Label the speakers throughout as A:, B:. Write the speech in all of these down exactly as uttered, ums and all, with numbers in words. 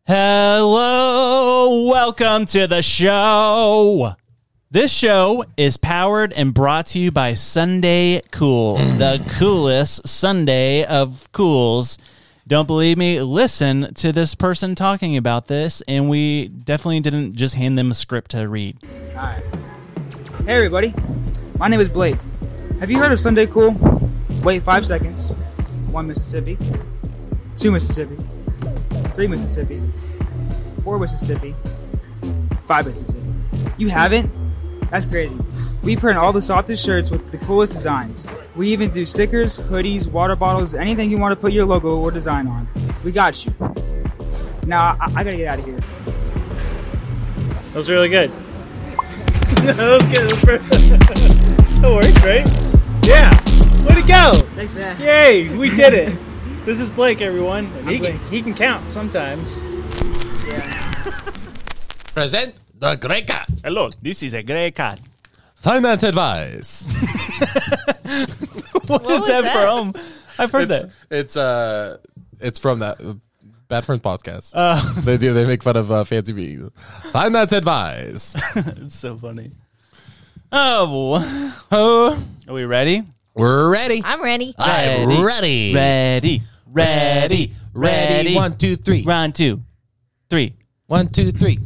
A: Hello, welcome to the show. This show is powered and brought to you by Sunday Cool, the coolest Sunday of cools. Don't believe me? Listen to this person talking about this, and we definitely didn't just hand them a script to read.
B: All right. Hey, everybody. My name is Blake. Have you heard of Sunday Cool? Wait five seconds. One Mississippi. Two Mississippi. Three Mississippi. Four Mississippi. Five Mississippi. You haven't? That's crazy. We print all the softest shirts with the coolest designs. We even do stickers, hoodies, water bottles, anything you want to put your logo or design on. We got you. Now, I, I gotta get out of here.
C: That was really good. That was good. That worked, right? Yeah. Way to go.
B: Thanks, man.
C: Yay, we did it. This is Blake, everyone. And he,
B: Blake.
C: can, he can count sometimes.
B: Yeah.
D: Present the Grey Cat.
A: Hello, this is a Grey Cat.
D: Finance advice.
A: What,
E: What
A: is
E: was
A: that,
E: that?
A: from? I've heard
D: it's,
A: that.
D: It's uh, it's from that uh, Bad Friends podcast.
A: Uh,
D: they do. They make fun of uh, fancy bees. Finance advice.
A: it's so funny. Oh,
D: Oh,
A: are we ready?
D: we're ready.
E: I'm ready.
D: I'm ready.
A: Ready. Ready.
D: Ready. One, two, three.
A: Round two. Three.
D: One, two, three.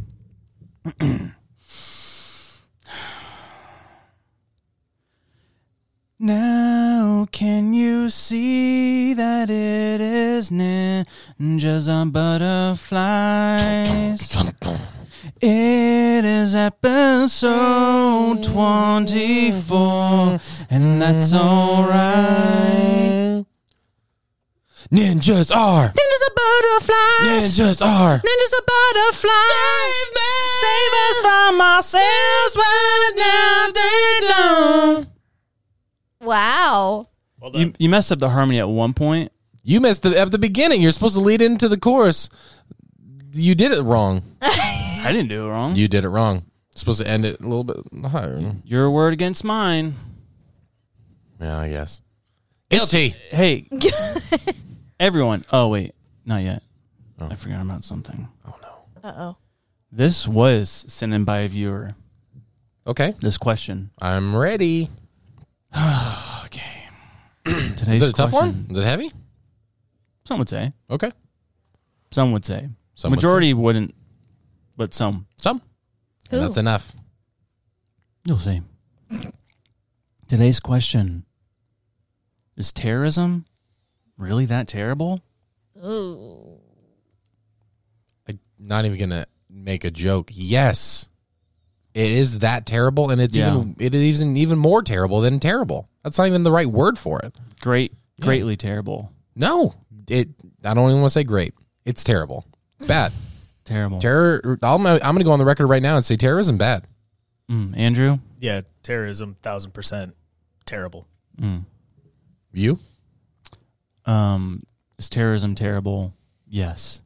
A: Now can you see that it is ninjas and butterflies? It is episode twenty-four, and that's alright.
D: Ninjas are.
A: Ninjas are butterflies.
D: Ninjas are.
A: Ninjas are butterflies. Save me. Save us from ourselves right now. They don't.
E: Wow.
C: Well done.
A: You, you messed up the harmony at one point.
D: You missed the at the beginning. You're supposed to lead into the chorus. You did it wrong.
A: I didn't do it wrong.
D: You did it wrong. You're supposed to end it a little bit higher.
A: Your word against mine.
D: Yeah, I guess. Guilty.
A: Hey, everyone. Oh, wait. Not yet.
D: Oh.
A: I forgot about something.
D: Oh no.
E: Uh-oh.
A: This was sent in by a viewer.
D: Okay.
A: This question.
D: I'm ready.
A: Okay. Today's
D: Is it a tough
A: question-
D: one? Is it heavy?
A: Some would say.
D: Okay.
A: Some would say.
D: Some would
A: Majority wouldn't, but some.
D: Some. And
E: Who?
D: that's enough.
A: You'll see. Today's question. Is terrorism really that terrible?
E: Ooh.
D: I'm not even going to make a joke. Yes. It is that terrible, and it's
A: Yeah.
D: even it is even, even more terrible than terrible. That's not even the right word for it.
A: Great.
D: Yeah.
A: Greatly terrible.
D: No. It I don't even want to say great. It's terrible. It's bad.
A: Terrible.
D: Terror I'm I'm going to go on the record right now and say terrorism bad.
A: Mm, Andrew?
C: Yeah, terrorism, thousand percent terrible.
A: Mm.
D: You?
A: Um, is terrorism terrible? Yes.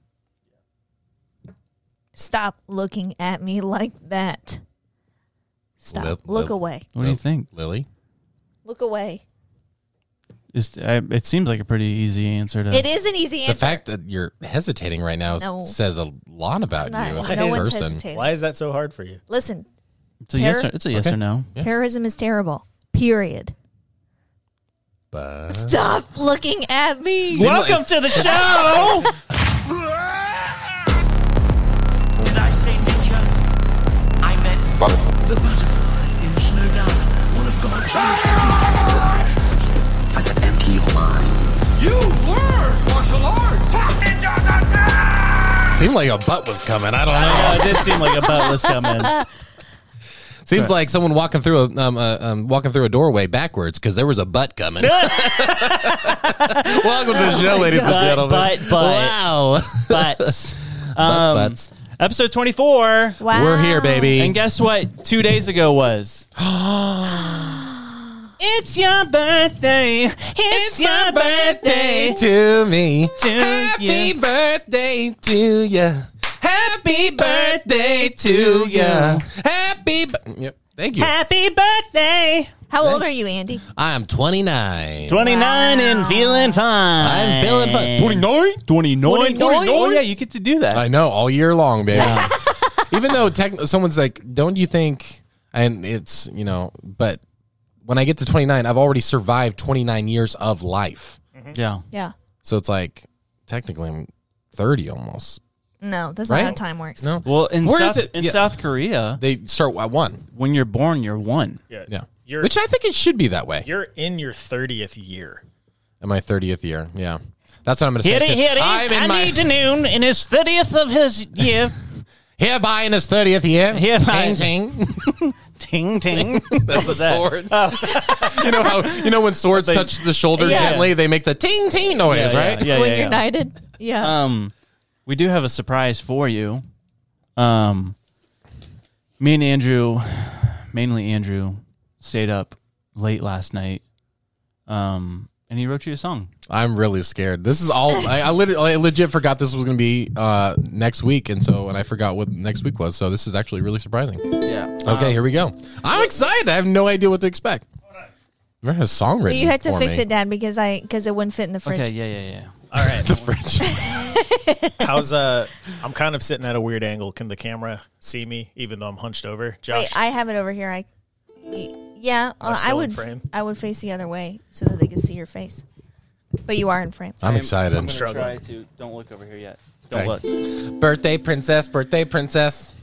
E: Stop looking at me like that. Stop.
D: Lil-
E: Look
D: Lil-
E: away.
A: What do you think?
D: Lily?
E: Look away.
A: Is, I, it seems like a pretty easy answer to.
E: It is an easy
D: The
E: answer.
D: fact that you're hesitating right now
E: No.
D: says a lot about
E: I'm
D: you
E: not.
D: as
E: No
D: a
E: one's
D: person.
E: hesitating.
C: Why is that so hard for you?
E: Listen,
A: It's a yes.
E: terror-
A: Or, it's a yes
D: Okay.
A: or no.
D: Yeah.
E: terrorism is terrible. Period.
D: But
E: Stop looking at me.
A: Welcome
D: like-
A: to the show.
F: Did I say ninja? I meant butterfly. The butterfly is no doubt one of God's most beautiful creations. I said empty your mind. You learn martial arts. Ninjas are dead!
D: seemed like a butt was coming. I don't know.
A: Yeah, it did seem like a butt was coming.
D: Seems
A: Sorry.
D: like someone walking through a um, uh, um, walking through a doorway backwards because there was a butt coming. Welcome to the show, ladies and
A: Butt,
D: gentlemen.
A: butt, butt.
D: Wow,
A: Butts.
D: butts,
A: Um,
D: butts.
A: Episode twenty-four.
E: Wow.
D: We're here, baby.
A: And guess what? Two days ago was. It's your birthday. It's, your birthday.
D: to me.
A: To
D: Happy
A: you.
D: birthday to you. Happy birthday to you. Happy. Bu- yep. Thank you.
A: Happy birthday.
E: How old are you, Andy?
D: I'm twenty-nine.
A: twenty-nine
E: Wow.
A: and feeling fine.
D: I'm feeling fun. twenty-nine?
A: twenty-nine?
E: twenty-nine?
A: Oh, yeah, you get to do that.
D: I know, all year long, baby. Even though tech, someone's like, don't you think, and it's, you know, but when I get to twenty-nine, I've already survived twenty-nine years of life.
A: Yeah.
E: Yeah.
D: So it's like, technically, I'm thirty almost.
E: No, that's
D: Right?
E: not how time works.
D: No?
A: Well, in,
D: Where
A: South,
D: is it?
A: in
D: Yeah.
A: South Korea,
D: They start at one.
A: when you're born, you're one.
C: Yeah.
D: Yeah.
C: You're
D: Which I think it should be that way.
C: you're in your thirtieth year.
D: In my thirtieth year. Yeah. That's what I'm going to say.
A: Hitty,
D: too.
A: hitty,
D: I'm in my
A: noon in his thirtieth of his year.
D: hereby in his thirtieth year.
A: Hereby.
D: Ting, ting.
A: Ting, ting.
D: That's a sword. you know how you know when swords touch the shoulder
E: Yeah.
D: gently, they make the ting ting noise,
A: Yeah, yeah,
D: right?
A: yeah,
E: when
A: yeah,
E: you're
A: yeah.
E: knighted. Yeah.
A: Um, we do have a surprise for you. Um, me and Andrew, mainly Andrew, stayed up late last night. Um, and he wrote you a song.
D: I'm really scared. This is all I, I, literally, I legit forgot this was going to be uh, next week, and so and I forgot what next week was. So this is actually really surprising.
A: Yeah.
D: Okay, here we go. I'm excited. I have no idea what to expect. I have a song written.
E: you had to
D: for
E: fix
D: me.
E: it, Dad, because I because it wouldn't fit in the fridge.
A: Okay. Yeah. Yeah. Yeah.
C: All right.
D: The fridge.
C: How's uh? I'm kind of sitting at a weird angle. Can the camera see me, even though I'm hunched over? Josh,
E: Wait, I have it over here. I, y- yeah,
C: I
E: uh,
C: still
E: I
C: in
E: would.
C: frame?
E: I would face the other way so that they could see your face. But you are in frame.
D: I'm excited.
A: I'm gonna
C: struggling.
A: try to. Don't look over here yet. Don't
D: Okay.
A: look.
D: Birthday princess, birthday princess.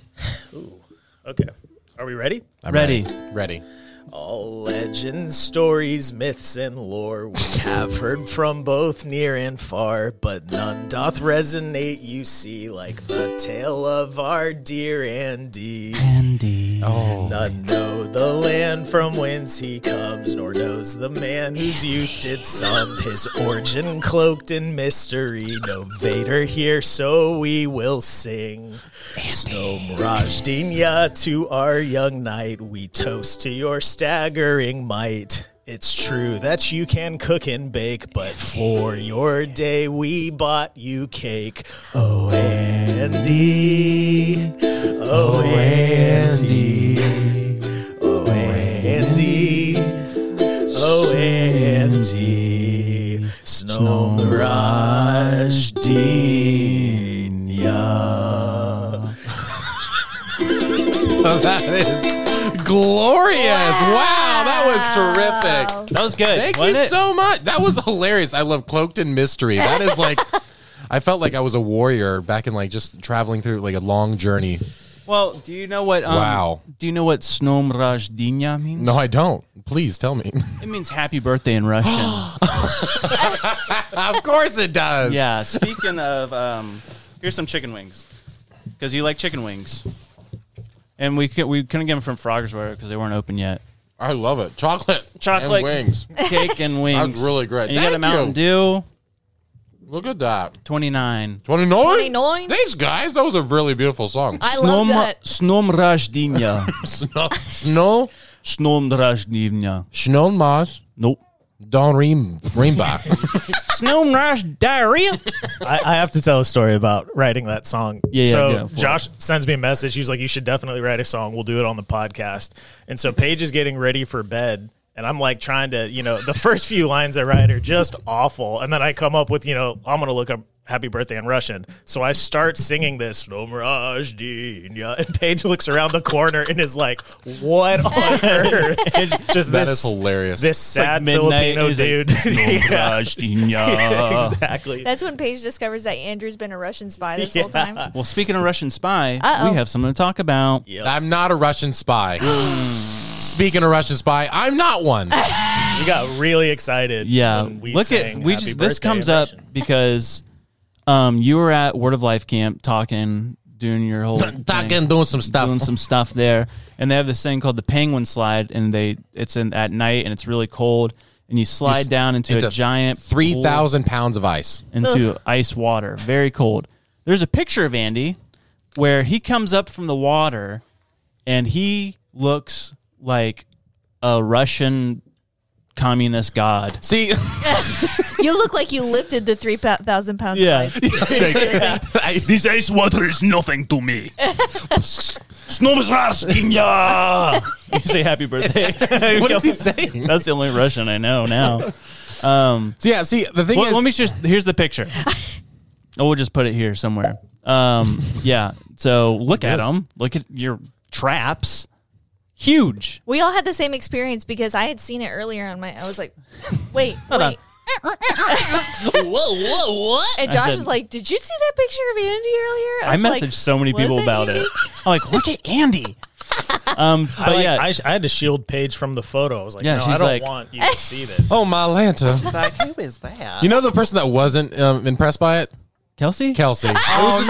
C: okay. Are we ready?
D: I'm
A: Ready.
D: ready. Ready.
C: All legends, stories, myths, and lore we have heard from both near and far, but none doth resonate, you see, like the tale of our dear Andy.
A: Andy.
D: Oh,
C: None know the land from whence he comes, nor knows the man whose youth did sum. His origin cloaked in mystery, no Vader here, so we will sing. Snow Mirage Dinya to our young knight, we toast to your staggering might. It's true that you can cook and bake, but for your day we bought you cake. Oh, Andy. Oh, Andy. Oh, Andy. Oh, Andy. Snow Mirage Dinya.
D: that is glorious! Wow, that was terrific.
A: That was good.
D: Thank
A: wasn't
D: you
A: it?
D: so much. That was hilarious. I love Cloaked in Mystery. That is like, I felt like I was a warrior back in like just traveling through like a long journey.
A: Well, do you know what? Um,
D: Wow.
A: Do you know what Snow Mirage Dinya means?
D: No, I don't. Please tell me.
A: It means happy birthday in Russian.
D: Of course it does.
A: Yeah. Speaking of, um, here's some chicken wings because you like chicken wings, and we could, we couldn't get them from Froggersburg because they weren't open yet.
D: I love it. Chocolate.
A: Chocolate.
D: And wings.
A: Cake and wings.
D: That's really great.
A: And you got a
D: Thank
A: Mountain
D: you.
A: Dew.
D: Look at that.
A: twenty-nine.
D: twenty-nine?
E: twenty-nine?
D: Thanks, guys. That was a really beautiful song.
E: I love that.
A: Snow Mirage Dinya.
D: Snow. Snow.
A: Snow Mirage Dinya.
D: Snow Mas.
A: Nope.
D: Don Ream. Reambach.
A: Snow Mirage Diarrhea.
C: I, I have to tell a story about writing that song.
A: Yeah, yeah,
C: so
A: go for
C: Josh sends me a message. He was like, you should definitely write a song. We'll do it on the podcast. And so Paige is getting ready for bed. And I'm like trying to, you know, the first few lines I write are just awful. And then I come up with, you know, I'm going to look up happy birthday in Russian. So I start singing this, Snow Mirage Dinya, and Paige looks around the corner and is like, what on earth? And just
D: That
C: this,
D: is hilarious.
C: This sad
A: Like midnight,
C: Filipino
A: he's like,
C: dude.
A: Snow
C: Yeah.
A: Mirage Dinya.
C: Exactly.
E: That's when Paige discovers that Andrew's been a Russian spy this whole
C: Yeah.
E: time.
A: Well, speaking of Russian spy,
E: Uh-oh.
A: we have something to talk about.
C: Yep.
D: I'm not a Russian spy. Speaking of Russian spy, I'm not one.
C: We got really excited.
A: Yeah,
C: when we
A: look at
C: sang
A: we
C: Happy
A: just this
C: Birthday
A: comes
C: in
A: up
C: Russian.
A: because um you were at Word of Life camp talking, doing your whole
D: Talking,
A: thing,
D: doing some stuff.
A: doing some stuff there, and they have this thing called the Penguin Slide, and they it's in at night and it's really cold, and you slide
D: s-
A: down into,
D: into
A: a giant
D: Three
A: pool
D: thousand pounds of ice.
A: into
E: Ugh.
A: ice water, very cold. There's a picture of Andy where he comes up from the water, and he looks like a Russian communist god.
D: See,
E: You look like you lifted the three thousand pounds
A: Yeah.
E: of ice.
A: This ice water is nothing to me. You say happy birthday.
D: What does he say?
A: That's the only Russian I know now. Um,
D: So yeah, see, the thing
A: well,
D: is,
A: let me just, here's the picture. Oh, we'll just put it here somewhere. Um, yeah. So look at them. Look at your traps. Huge.
E: We all had the same experience because I had seen it earlier on my. I was like, wait, wait.
D: whoa, whoa, what?
E: And Josh
A: said-
E: was like, "Did you see that picture of Andy earlier?"
A: I
E: was
A: messaged
E: like,
A: so many
E: "Was
A: people
E: it
A: about
E: Andy?"
A: it. I'm like, look at Andy. Um, but
C: I, like,
A: yeah,
C: I, I had to shield Paige from the photo. I was like,
A: Yeah,
C: no,
A: she's
C: I don't
A: like-
C: want you to see this.
D: Oh, my Lanta.
C: like, who is that?
D: You know the person that wasn't um, impressed by it?
A: Kelsey.
D: Kelsey.
A: Oh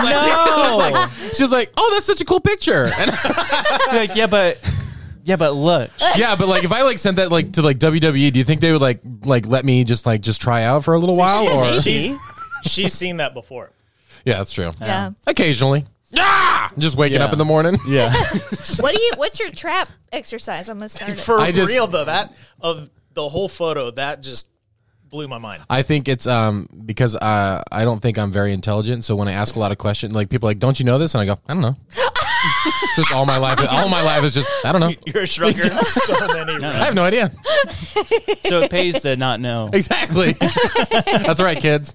A: no!
D: She was like, "Oh, that's such a cool picture." And
A: like, yeah, but yeah, but look.
D: yeah, but like if I like sent that like to like W W E, do you think they would like like let me just like just try out for a little while?
C: She's,
D: Or
C: she's, she's seen that before.
D: yeah, that's true.
E: Yeah.
D: Occasionally. Ah! Just waking
A: Yeah.
D: up in the morning.
A: Yeah.
E: What do you? What's your trap exercise? I'm gonna start it.
C: For
D: I just-
C: real though, that of the whole photo, that just blew my mind.
D: I think it's um because uh, I don't think I'm very intelligent. So when I ask a lot of questions, like people are like, "Don't you know this?" and I go, "I don't know." Just all my life, all my life is just I don't know.
A: You're a shrugger.
C: So many.
D: I have no idea.
A: So it pays to not know.
D: Exactly. That's right, kids.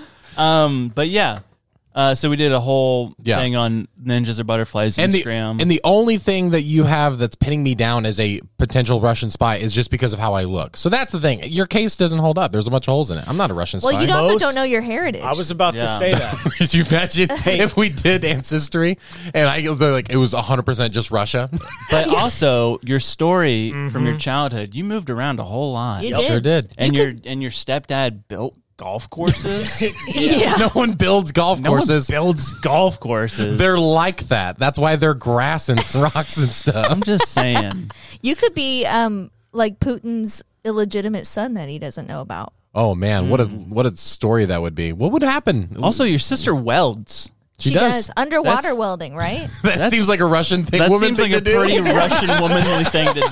A: Um, but yeah. Uh, so we did a whole
D: Yeah.
A: thing on ninjas or butterflies
D: And the,
A: Instagram.
D: and the only thing that you have that's pinning me down as a potential Russian spy is just because of how I look. So that's the thing. Your case doesn't hold up. There's a bunch of holes in it. I'm not a Russian spy.
E: Well, you also
C: Most-
E: don't know your heritage.
C: I was about
A: Yeah.
C: to say that.
D: Could you imagine if we did ancestry and I was like it was one hundred percent just Russia?
A: but also your story from your childhood, you moved around a whole lot.
E: You
D: Yep,
E: did.
D: sure did.
A: And
E: You
A: your and your stepdad built golf courses.
E: Yeah.
D: No one builds golf
A: No one
D: courses.
A: builds golf courses.
D: They're like that. That's why they're grass and rocks and stuff.
A: I'm just saying.
E: You could be um like Putin's illegitimate son that he doesn't know about.
D: Oh man, what a what a story that would be. What would happen?
A: Also, your sister welds.
D: she,
E: She
D: does.
E: does, underwater
A: That's-
E: welding, right?
D: That
A: That's-
D: seems like a Russian thing.
A: That
D: woman
A: seems like
D: thing
A: a
D: to do.
A: pretty Russian womanly thing to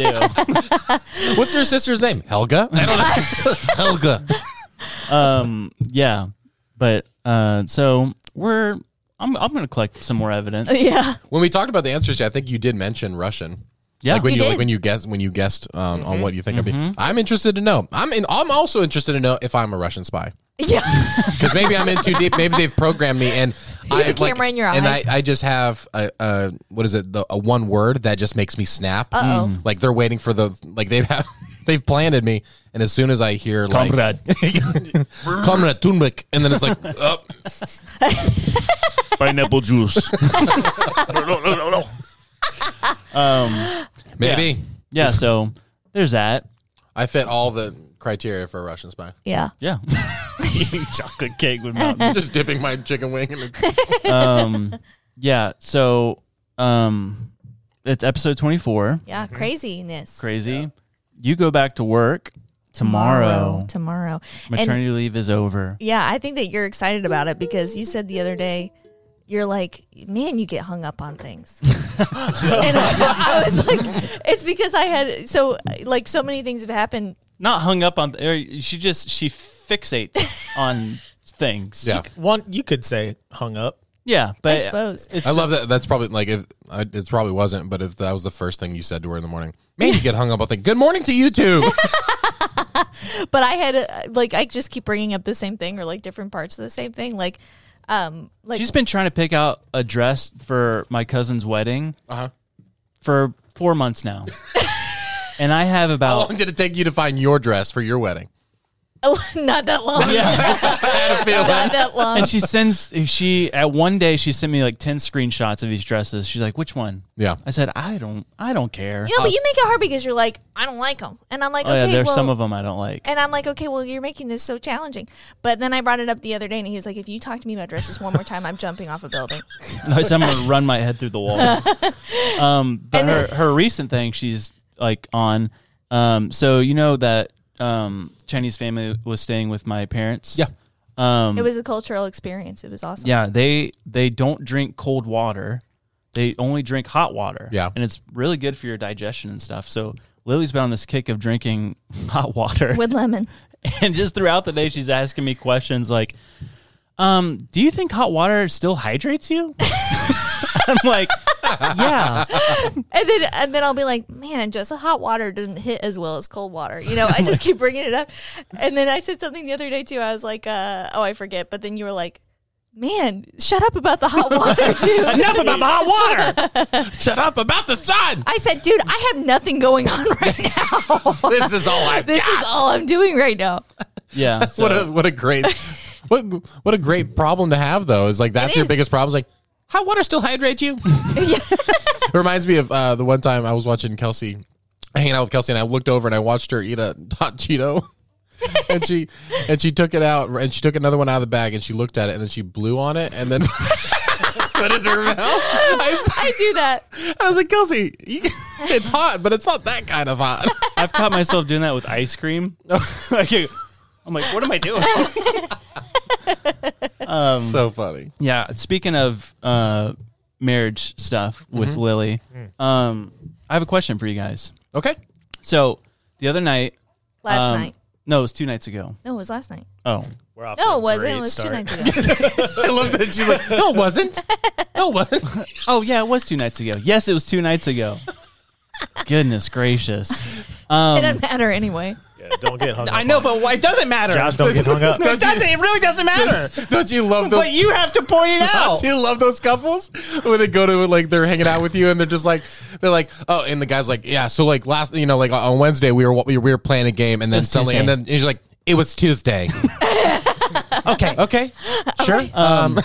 A: do.
D: What's your sister's name? Helga. I don't know. Helga.
A: Um, yeah, but uh, so we're. I'm. I'm going to collect some more evidence.
E: Yeah.
D: When we talked about the answers, I think you did mention Russian.
A: Yeah.
D: like when
E: He
D: you
E: did.
D: like when you guess when you guessed um, on what you think I'd be. I'm interested to know. I'm in. I'm also interested to know if I'm a Russian spy
E: Yeah.
D: because maybe I'm in too deep. Maybe they've programmed me and I
E: have a camera in your
D: and I,
E: eyes.
D: I just have a, a what is it? The, a one word that just makes me snap.
E: Uh-oh.
D: Mm. Like they're waiting for the like they have. They've planted me, and as soon as I hear like
A: Comrade.
D: Comrade Thunberg, and then it's like, oh,
A: Pineapple juice. Um.
D: maybe
A: Yeah. So there's that.
D: I fit all the criteria for a Russian spy.
E: Yeah.
A: Yeah. Eating chocolate cake with mountain.
D: Just dipping my chicken wing in it.
A: Um. Yeah. So um, it's episode twenty-four.
E: Yeah. Craziness.
A: Crazy. You go back to work tomorrow.
E: Tomorrow.
A: Maternity
E: And
A: leave is over.
E: yeah, I think that you're excited about it because you said the other day, you're like, man, you get hung up on things. And I, I was like, it's because I had, so like so many things have happened.
A: Not hung up on. Or she just she fixates on things.
D: Yeah.
C: One, you could say hung up.
A: Yeah. But
E: I suppose.
A: It's
D: I love that. That's probably like if I, it probably wasn't, but if that was the first thing you said to her in the morning, man, you get hung up on things. Good morning to you too.
E: But I had, uh, like, I just keep bringing up the same thing or like different parts of the same thing. Like, um, like,
A: She's been trying to pick out a dress for my cousin's wedding
D: Uh huh.
A: for four months now. And I have
D: How
A: about
D: long did it take you to find your dress for your wedding?
E: not that long.
D: I had a feeling.
E: Not that long.
A: and she sends she at one day she sent me like ten screenshots of these dresses. She's like, which one?
D: Yeah.
A: I said, I don't I don't care.
E: You know, but you make it hard because you're like, I don't like them. And I'm like,
A: Oh
E: okay,
A: yeah, there's
E: well,
A: some of them I don't like.
E: and I'm like, okay, well, you're making this so challenging. But then I brought it up the other day, and he was like, if you talk to me about dresses one more time, I'm jumping off a building.
A: I said I'm gonna run my head through the wall. um, but
E: And
A: her
E: then-
A: her recent thing she's like on. Um, so you know that um Chinese family was staying with my parents.
D: Yeah.
A: Um,
E: It was a cultural experience. It was awesome.
A: yeah. They they don't drink cold water. They only drink hot water.
D: Yeah.
A: and it's really good for your digestion and stuff. So Lily's been on this kick of drinking hot water.
E: With lemon.
A: And just throughout the day, she's asking me questions like, um, do you think hot water still hydrates you? I'm like, yeah.
E: And then and then I'll be like, man, just hot water doesn't hit as well as cold water. You know, I just keep bringing it up. And then I said something the other day too. I was like, uh, oh, I forget. But then you were like, man, shut up about the hot water, dude.
A: Enough about the hot water.
D: Shut up about the sun.
E: I said, dude, I have nothing going on right now.
D: This is all I've
E: This
D: got.
E: is all I'm doing right now.
A: Yeah. So,
D: What a what a great what what a great problem to have though. Is like that's
E: It
D: your
E: is.
D: biggest problem. Is like hot water still hydrate you? It reminds me of uh, the one time I was watching Kelsey, hanging out with Kelsey, and I looked over and I watched her eat a hot Cheeto. and she and she took it out and she took another one out of the bag and she looked at it and then she blew on it and then put it in her mouth. I,
E: I do that.
D: I was like, Kelsey, you, it's hot, but it's not that kind of hot.
A: I've caught myself doing that with ice cream. Like, I'm like, what am I doing? um,
D: So funny.
A: yeah. Speaking of uh, marriage stuff with
D: Mm-hmm.
A: Lily, um, I have a question for you guys.
D: Okay.
A: So the other night,
E: Last
A: um,
E: night.
A: no, it was two nights ago.
E: No, it was last night.
A: Oh,
C: We're off
E: No,
C: to a
E: it wasn't.
C: great
E: It was
C: start.
E: two nights ago.
D: I love that she's like, no, it wasn't. No, it wasn't.
A: oh yeah, it was two nights ago. Yes, it was two nights ago. Goodness gracious.
E: It
A: Um,
E: doesn't matter anyway.
C: Yeah, don't get hung up.
A: I know,
C: on
A: but why- it doesn't matter.
C: it. Josh, don't get hung up.
A: it doesn't. It really doesn't matter.
D: Don't you love those?
A: But you have to point it out.
D: Don't you love those couples when they go to like they're hanging out with you and they're just like they're like oh and the guy's like yeah so like last you know like on Wednesday we were we were playing a game and then
A: was
D: suddenly and
A: Tuesday.
D: then he's like it was Tuesday.
A: Okay.
D: Okay, sure.
A: Um,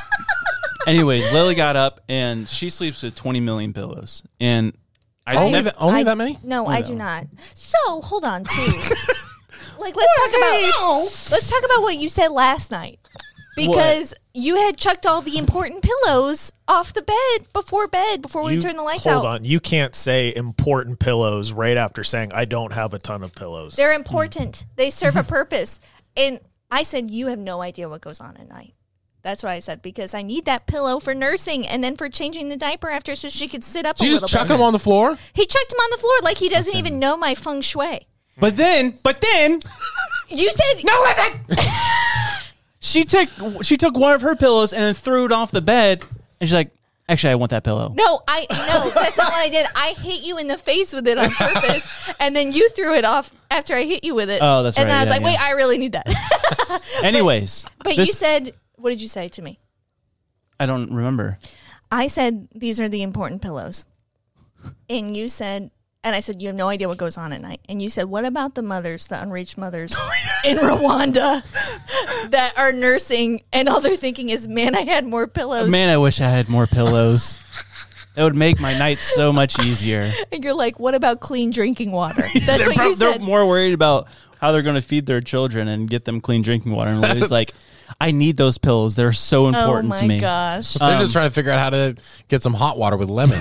A: anyways, Lily got up and she sleeps with twenty million pillows, and I
D: only
A: never.
D: that, only
E: I-
D: that many?
E: No, I do not. So hold on, too. Like let's talk about let's talk about what you said last night, because you had chucked all the important pillows off the bed before bed before we
C: You-
E: turned the lights
C: hold
E: out.
C: on. You can't say important pillows right after saying I don't have a ton of pillows.
E: They're important. They serve a purpose. And I said you have no idea what goes on at night. That's what I said, because I need that pillow for nursing and then for changing the diaper after so she could sit up
D: So
E: a
D: you
E: little
D: just chuck
E: bit.
D: them on the floor?
E: He chucked him on the floor like he doesn't even know my feng shui.
A: But then, but then,
E: You said
A: no, listen. she took she took one of her pillows and then threw it off the bed, and she's like, "Actually, I want that pillow."
E: No, I no, that's not what I did. I hit you in the face with it on purpose, and then you threw it off after I hit you with it.
A: Oh, that's
E: and
A: right,
E: then I was
A: yeah,
E: like,
A: yeah.
E: wait, I really need that.
A: Anyways,
E: But
A: this-
E: you said, what did you say to me?
A: I don't remember.
E: I said, these are the important pillows. And you said, and I said, you have no idea what goes on at night. And you said, what about the mothers, the unreached mothers in Rwanda that are nursing, and all they're thinking is, man, I had more pillows.
A: Man, I wish I had more pillows. It would make my night so much easier.
E: And you're like, what about clean drinking water? That's
A: they're,
E: what
A: prob-
E: you
A: they're
E: said.
A: more worried about how they're going to feed their children and get them clean drinking water. And Lily's like, I need those pillows. They're so
E: Oh
A: important
E: my
A: to me.
E: gosh.
D: They're
A: Um,
D: just trying to figure out how to get some hot water with lemon.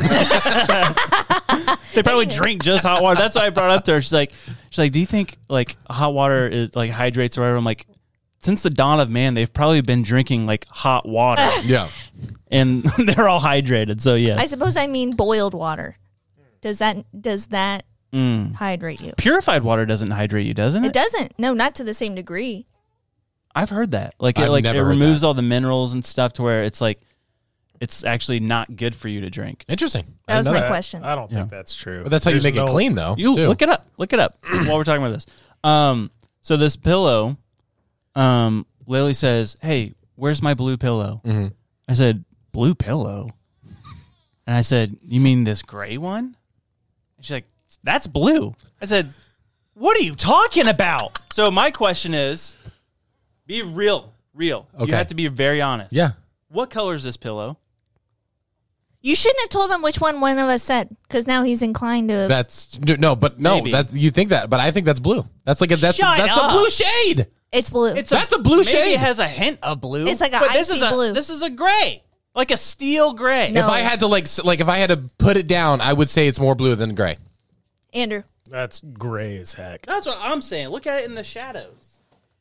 A: They probably drink just hot water. That's why I brought it up to her. She's like, she's like, do you think like hot water is like hydrates or whatever? I'm like, since the dawn of man, they've probably been drinking like hot water,
D: Yeah.
A: and they're all hydrated. So yes,
E: I suppose I mean boiled water. Does that does that
A: Mm.
E: hydrate you?
A: purified water doesn't hydrate you, doesn't it?
E: It doesn't. No, not to the same degree.
A: I've heard that. Like it,
D: I've
A: like it
D: never heard
A: removes
D: that.
A: all the minerals and stuff to where it's like it's actually not good for you to drink.
D: Interesting. I
E: That was
D: didn't know
E: my
D: that.
E: question.
C: I don't
A: Yeah.
C: think that's true.
D: But that's how you
C: There's
D: make
C: no-
D: it clean, though.
A: You
D: too.
A: look it up. Look it up while we're talking about this. Um, so this pillow, um, Lily says, "Hey, where's my blue pillow?"
D: Mhm.
A: I said, "Blue pillow," and I said, "You mean this gray one?" And she's like, "That's blue." I said, "What are you talking about?" So my question is, be real, real. You
D: Okay.
A: have to be very honest.
D: Yeah.
A: What color is this pillow?
E: You shouldn't have told him which one one of us said, because now he's inclined to.
D: That's no, but no,
A: Maybe.
D: that you think that, but I think that's blue. That's like a that's
A: Shut
D: that's
A: up.
D: the blue shade.
E: It's blue.
A: It's
D: That's a blue
A: maybe
D: shade.
A: It has a hint of blue.
E: It's like a
A: but this
E: icy
A: is a,
E: blue.
A: This is a gray, like a steel gray.
E: No.
D: If I had to like s- like if I had to put it down, I would say it's more blue than gray.
E: Andrew.
C: That's gray as heck.
A: That's what I'm saying. Look at it in the shadows.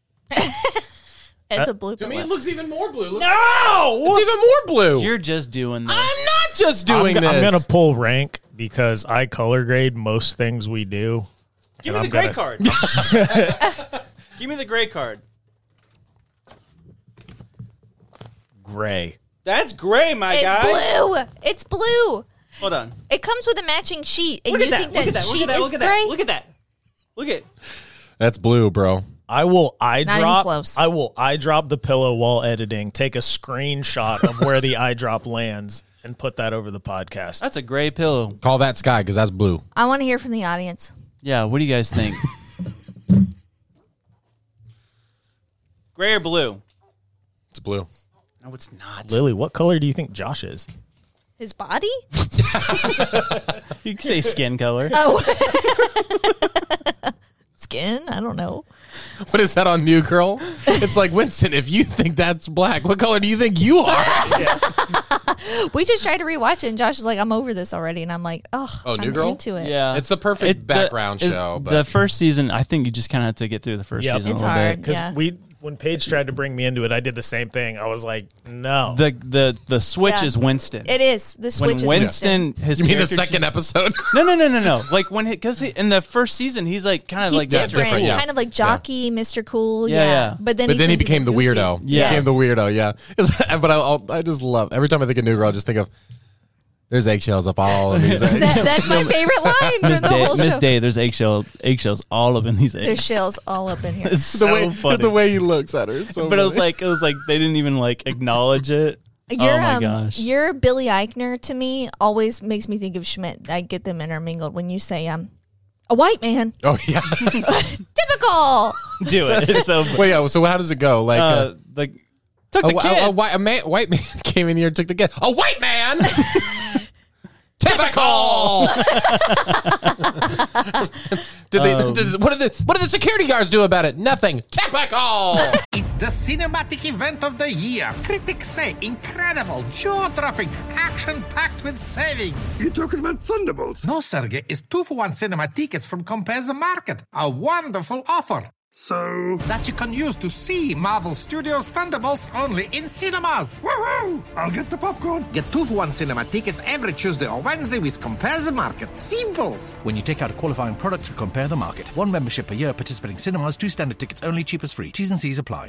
E: It's a blue pillow.
D: looks even more blue. Look,
A: No,
D: it's even more blue.
A: you're just doing this.
D: I'm not just doing
C: I'm,
D: this.
C: I'm gonna pull rank because I color grade most things we do.
A: Give me
C: and
A: the
C: I'm
A: gray
C: gonna-
A: card. Give me the gray card.
C: Gray.
A: That's gray, my
E: It's
A: guy.
E: blue. It's blue.
A: Hold on.
E: It comes with a matching sheet, and
A: Look
E: you
A: at that.
E: think
A: Look
E: that,
A: at that. Look
E: sheet
A: at that.
E: is
A: Look at
E: gray?
A: that. Look at that. Look at.
D: That's blue, bro.
C: I will eye
E: Not even
C: drop.
E: close.
C: I will eye drop the pillow while editing. Take a screenshot of where the eye drop lands and put that over the podcast.
A: That's a gray pillow.
D: Call that sky because that's blue.
E: I want to hear from the audience.
A: Yeah. What do you guys think? Gray or blue?
D: It's blue.
A: No, it's not.
C: Lily, what color do you think Josh is?
E: His body?
A: You can say skin color.
E: Oh. Skin? I don't know.
D: What is that on New Girl? It's like, Winston, if you think that's black, what color do you think you are?
E: We just tried to rewatch it, and Josh is like, I'm over this already. And I'm like, oh,
D: Oh,
E: I'm
D: New Girl?
E: into it.
A: Yeah.
D: It's the perfect
A: It-
D: background
A: it-
D: show. But
A: The first season, I think you just kind of have to get through the first
C: Yep.
A: season
E: It's
A: a little
E: hard.
A: bit.
C: Because
E: Yeah.
C: we, when Paige tried to bring me into it, I did the same thing. I was like, no.
A: The the the switch
E: Yeah.
A: is Winston.
E: It is. The switch
A: when
E: is
A: Winston,
E: Winston.
A: his
D: you mean the
A: character
D: second
A: cha-
D: episode?
A: No, no, no, no, no. Like when because in the first season, he's like kind of
E: He's
A: like that.
E: different,
D: different, yeah.
E: kind of like jockey, Mister Cool.
A: Yeah,
E: Yeah,
A: yeah.
E: But then,
D: But
E: he
D: then he
E: turns
D: became the
E: into Goofy.
D: weirdo. He
A: Yes.
D: became the weirdo, yeah. It's- but I, I'll, I just love, every time I think of New Girl, I just think of, there's eggshells up all of these eggs.
E: That, that's my favorite line
A: Miss
E: from the
A: Day,
E: whole
A: Miss
E: show.
A: Day, there's eggshell eggshells all up in these eggs.
E: There's shells all up in here.
A: It's
D: the
A: so
D: way,
A: funny.
D: the way he looks at her is so
A: but it was
D: funny.
A: like it was like they didn't even like acknowledge it.
E: Your,
A: oh my
E: um,
A: gosh.
E: your Billy Eichner to me always makes me think of Schmidt. I get them intermingled when you say um a white man.
D: Oh, yeah.
E: Typical.
A: Do it. It's so
D: Wait, yeah, so how does it go? Like, uh,
A: uh, like took
D: a,
A: the kid.
D: a, a, white, a, man, white man came in here and took the kid. A white man? Typical. did they,
A: Um,
D: did, what, did the, what did the security guards do about it? Nothing. Typical.
G: It's the cinematic event of the year. Critics say incredible, jaw-dropping, action-packed with savings.
H: You're talking about Thunderbolts.
G: No, Sergey, it's two for one cinema tickets from Compare the Market. A wonderful offer
H: So,
G: that you can use to see Marvel Studios Thunderbolts only in cinemas.
H: woohoo! I'll get the popcorn.
G: Get two for one cinema tickets every Tuesday or Wednesday with Compare the Market. Simples.
I: When you take out a qualifying product to Compare the Market. One membership per year, participating cinemas, two standard tickets only, cheap as free. T's and C's apply.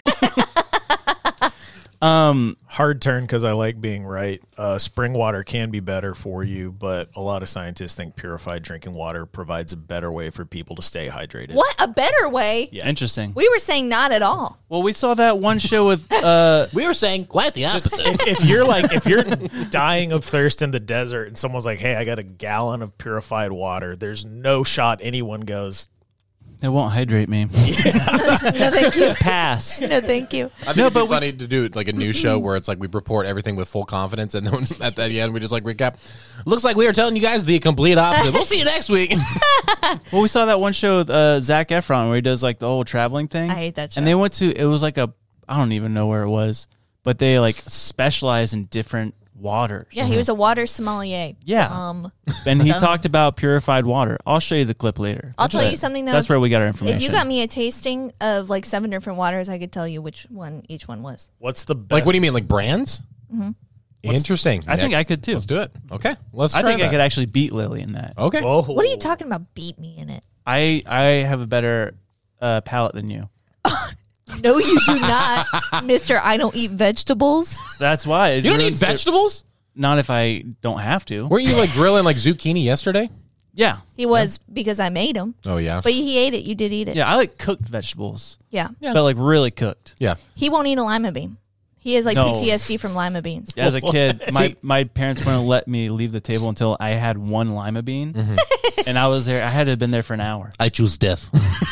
A: um
C: Hard turn because I like being right. Uh, spring water can be better for you, but a lot of scientists think purified drinking water provides a better way for people to stay hydrated.
E: What a better way.
A: yeah, interesting.
E: We were saying not at all.
A: Well, we saw that one show with uh
D: We were saying quite the opposite.
C: if, if you're like if you're dying of thirst in the desert and someone's like, hey, I got a gallon of purified water, there's no shot anyone goes,
A: it won't hydrate me.
E: No, thank you.
A: Pass.
E: No, thank you.
D: I think
A: No,
D: it'd
A: but
D: be
A: we-
D: funny to do like a news show where it's like we report everything with full confidence, and then at the end we just like recap. Looks like we were telling you guys the complete opposite. We'll see you next week.
A: Well, we saw that one show with uh, Zach Efron where he does like the whole traveling thing.
E: I hate that show.
A: And they went to it was like a I don't even know where it was, but they like specialize in different waters.
E: Yeah, he was a water sommelier.
A: Yeah.
E: Um,
A: And he talked about purified water. I'll show you the clip later.
E: I'll tell you something though.
A: That's where we got our information.
E: If you got me a tasting of like seven different waters, I could tell you which one each one was.
C: what's the best?
D: Like, what do you mean, like brands? Mm-hmm. Interesting.
A: I think I could too.
D: Let's do it. Okay, let's.
A: I
D: try
A: think I
D: that.
A: could actually beat Lily in that.
D: Okay.
C: Whoa.
E: What are you talking about? Beat me in it.
A: I I have a better uh, palate than you.
E: No, you do not, Mister I don't eat vegetables.
A: That's why. It
D: You don't eat
A: ruins it-
D: vegetables?
A: Not if I don't have to.
D: Weren't you like grilling like zucchini yesterday?
A: Yeah.
E: He was because I made him,
D: Oh yeah.
E: but he ate it. You did eat it.
A: Yeah, I like cooked vegetables,
E: Yeah.
A: but like really cooked.
D: Yeah.
E: He won't eat a lima bean. He has like
A: No.
E: P T S D from lima beans.
A: As a kid, my,
D: See-
A: my parents wouldn't let me leave the table until I had one lima bean,
D: Mm-hmm.
A: and I was there. I had to have been there for an hour.
D: I choose death.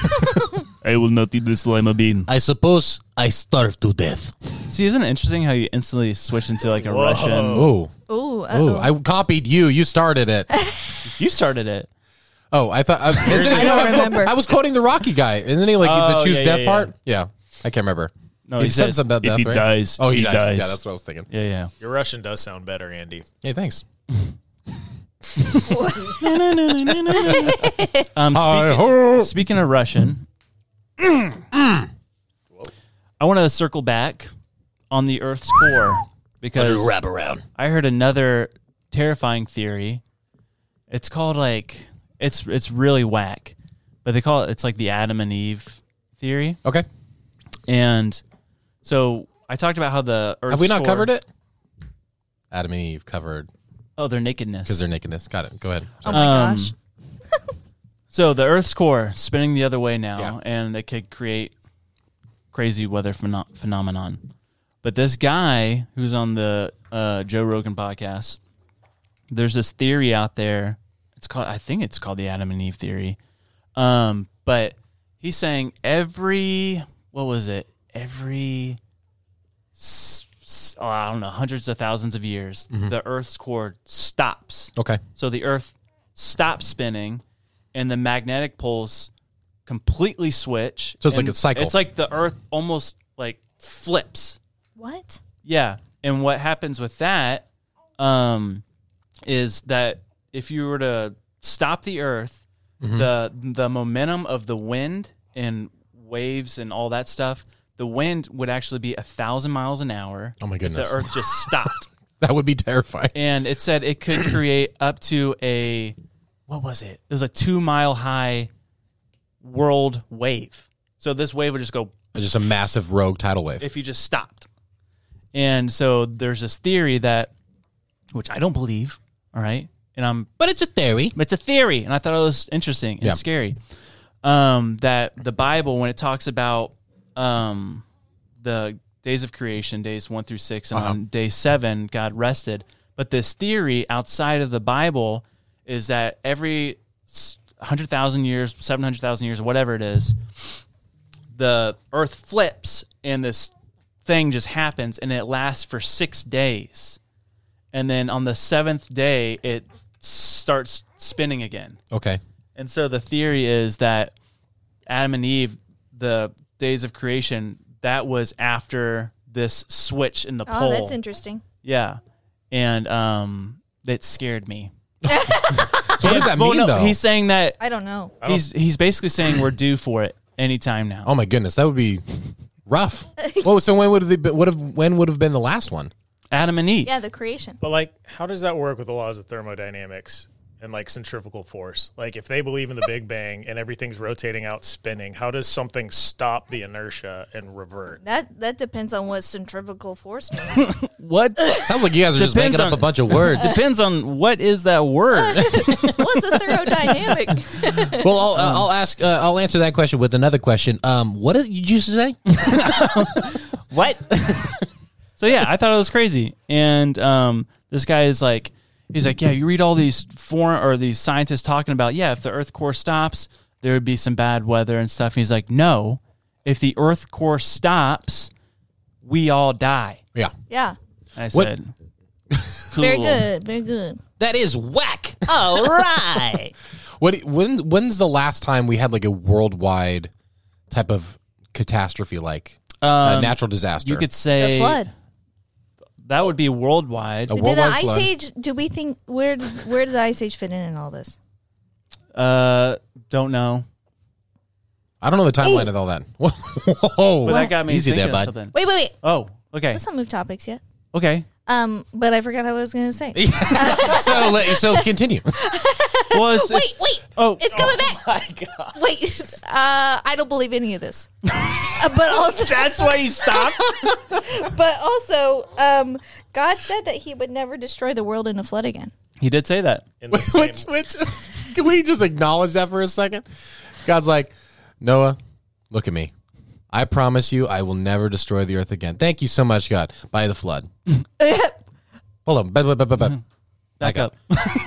A: I will not eat this lima bean.
D: I suppose I starve to death.
A: See, isn't it interesting how you instantly switch into like a Russian?
D: Oh.
E: Ooh,
D: Oh,
E: uh-oh.
D: I copied you. You started it.
A: You started it.
D: Oh, I thought. Uh, isn't
E: I
D: it-
E: don't
D: I-
E: remember.
D: I was quoting the Rocky guy. Isn't he like
A: Oh,
D: the choose
A: yeah,
D: death
A: yeah,
D: part? Yeah. I can't remember.
A: No, he,
D: said
A: says
D: something about
A: if
D: death,
A: he
D: right?
A: dies,
D: Oh, he,
A: he
D: dies.
A: dies.
D: Yeah, that's what I was thinking.
A: Yeah, yeah.
C: Your Russian does sound better, Andy.
D: Hey, thanks.
A: Um, speaking, speaking of Russian, I want to circle back on the Earth's core because
D: wrap around.
A: I heard another terrifying theory. It's called like it's it's really whack, but they call it it's like the Adam and Eve theory.
D: Okay.
A: And so I talked about how the Earth's
D: Have we not
A: core-
D: covered it? Adam and Eve covered
A: Oh, their nakedness.
D: because their nakedness. Got it. Go ahead.
E: Oh my
A: Um,
E: gosh.
A: So the Earth's core spinning the other way now,
D: Yeah.
A: and it could create crazy weather pheno- phenomenon. But this guy who's on the uh, Joe Rogan podcast, there's this theory out there. It's called, I think it's called the Adam and Eve theory. Um, but he's saying every, what was it? Every, s- s- oh, I don't know, hundreds of thousands of years, the Earth's core stops.
D: Okay.
A: So the Earth stops spinning, and the magnetic poles completely switch.
D: So it's like
A: and
D: a cycle.
A: It's like the Earth almost like flips.
E: What?
A: Yeah. And what happens with that um, is that if you were to stop the Earth,
D: Mm-hmm.
A: the the momentum of the wind and waves and all that stuff, the wind would actually be a thousand miles an hour.
D: Oh my
A: if
D: goodness.
A: the Earth just stopped.
D: That would be terrifying.
A: And it said it could create up to a, what was it? It was a two mile high world wave. So this wave would just go
D: Just a massive rogue tidal wave.
A: if you just stopped. And so there's this theory that, which I don't believe, all right? And I'm,
D: But it's a theory.
A: it's a theory, and I thought it was interesting and
D: Yeah.
A: scary. Um, that the Bible, when it talks about um, the days of creation, days one through six, and
D: Uh-huh.
A: on day seven, God rested. But this theory outside of the Bible is that every one hundred thousand years, seven hundred thousand years, whatever it is, the earth flips and this thing just happens, and it lasts for six days. And then on the seventh day, it starts spinning again.
D: Okay.
A: And so the theory is that Adam and Eve, the days of creation, that was after this switch in the
E: Oh,
A: pole.
E: that's interesting.
A: Yeah. And um, it scared me.
D: So what does that
A: Well,
D: mean,
A: no,
D: though?
A: he's saying that
E: I don't know.
A: he's he's basically saying we're due for it anytime now.
D: Oh my goodness, that would be rough. Well, so when would have been, would have when would have been the last one?
A: Adam and Eve.
E: Yeah, the creation.
C: But like, how does that work with the laws of thermodynamics and like centrifugal force? Like, if they believe in the Big Bang and everything's rotating out, spinning, how does something stop the inertia and revert?
E: That that depends on what centrifugal force means.
A: What?
D: Sounds like you guys are just
A: Depends
D: making up
A: on-
D: a bunch of words.
A: Depends on what is that word.
E: What's a thermodynamic?
D: Well, I'll, uh, I'll ask. Uh, I'll answer that question with another question. Um, what did you just say?
A: What? So yeah, I thought it was crazy. And um, this guy is like, he's like, yeah, you read all these foreign or these scientists talking about, yeah, if the Earth core stops, there would be some bad weather and stuff. And he's like, no, if the Earth core stops, we all die.
D: Yeah,
E: Yeah.
A: I
D: What-
A: said, cool.
E: Very good. Very good.
D: that is whack.
A: All right.
D: What? When? When's the last time we had like a worldwide type of catastrophe, like a
A: Um,
D: natural disaster?
A: You could say
E: The flood.
A: that would be worldwide.
D: A
E: Did the
D: worldwide
E: ice
D: flood.
E: age? Do we think where where did the ice age fit in in all this?
A: Uh, don't know.
D: I don't know the timeline of all that. Whoa!
A: But that got me
D: Easy
A: thinking
D: there,
A: of
D: bud.
A: something.
E: Wait, wait, wait.
A: Oh, okay.
E: Let's not move topics yet.
A: Okay.
E: Um, but I forgot what I was going to say.
D: so, let- so continue.
A: Well, it's,
E: Wait,
A: it's-
E: wait.
A: Oh,
E: It's coming back.
A: my God.
E: Wait. Uh, I don't believe any of this. Uh, but also,
A: That's why you stopped?
E: but also, um, God said that He would never destroy the world in a flood again.
A: He did say that.
C: In the same,
D: which, which, can we just acknowledge that for a second? God's like, Noah, look at me. I promise you, I will never destroy the earth again. Thank you so much, God. By the flood. Hold on. Back, back, back, back, back.
A: Back up.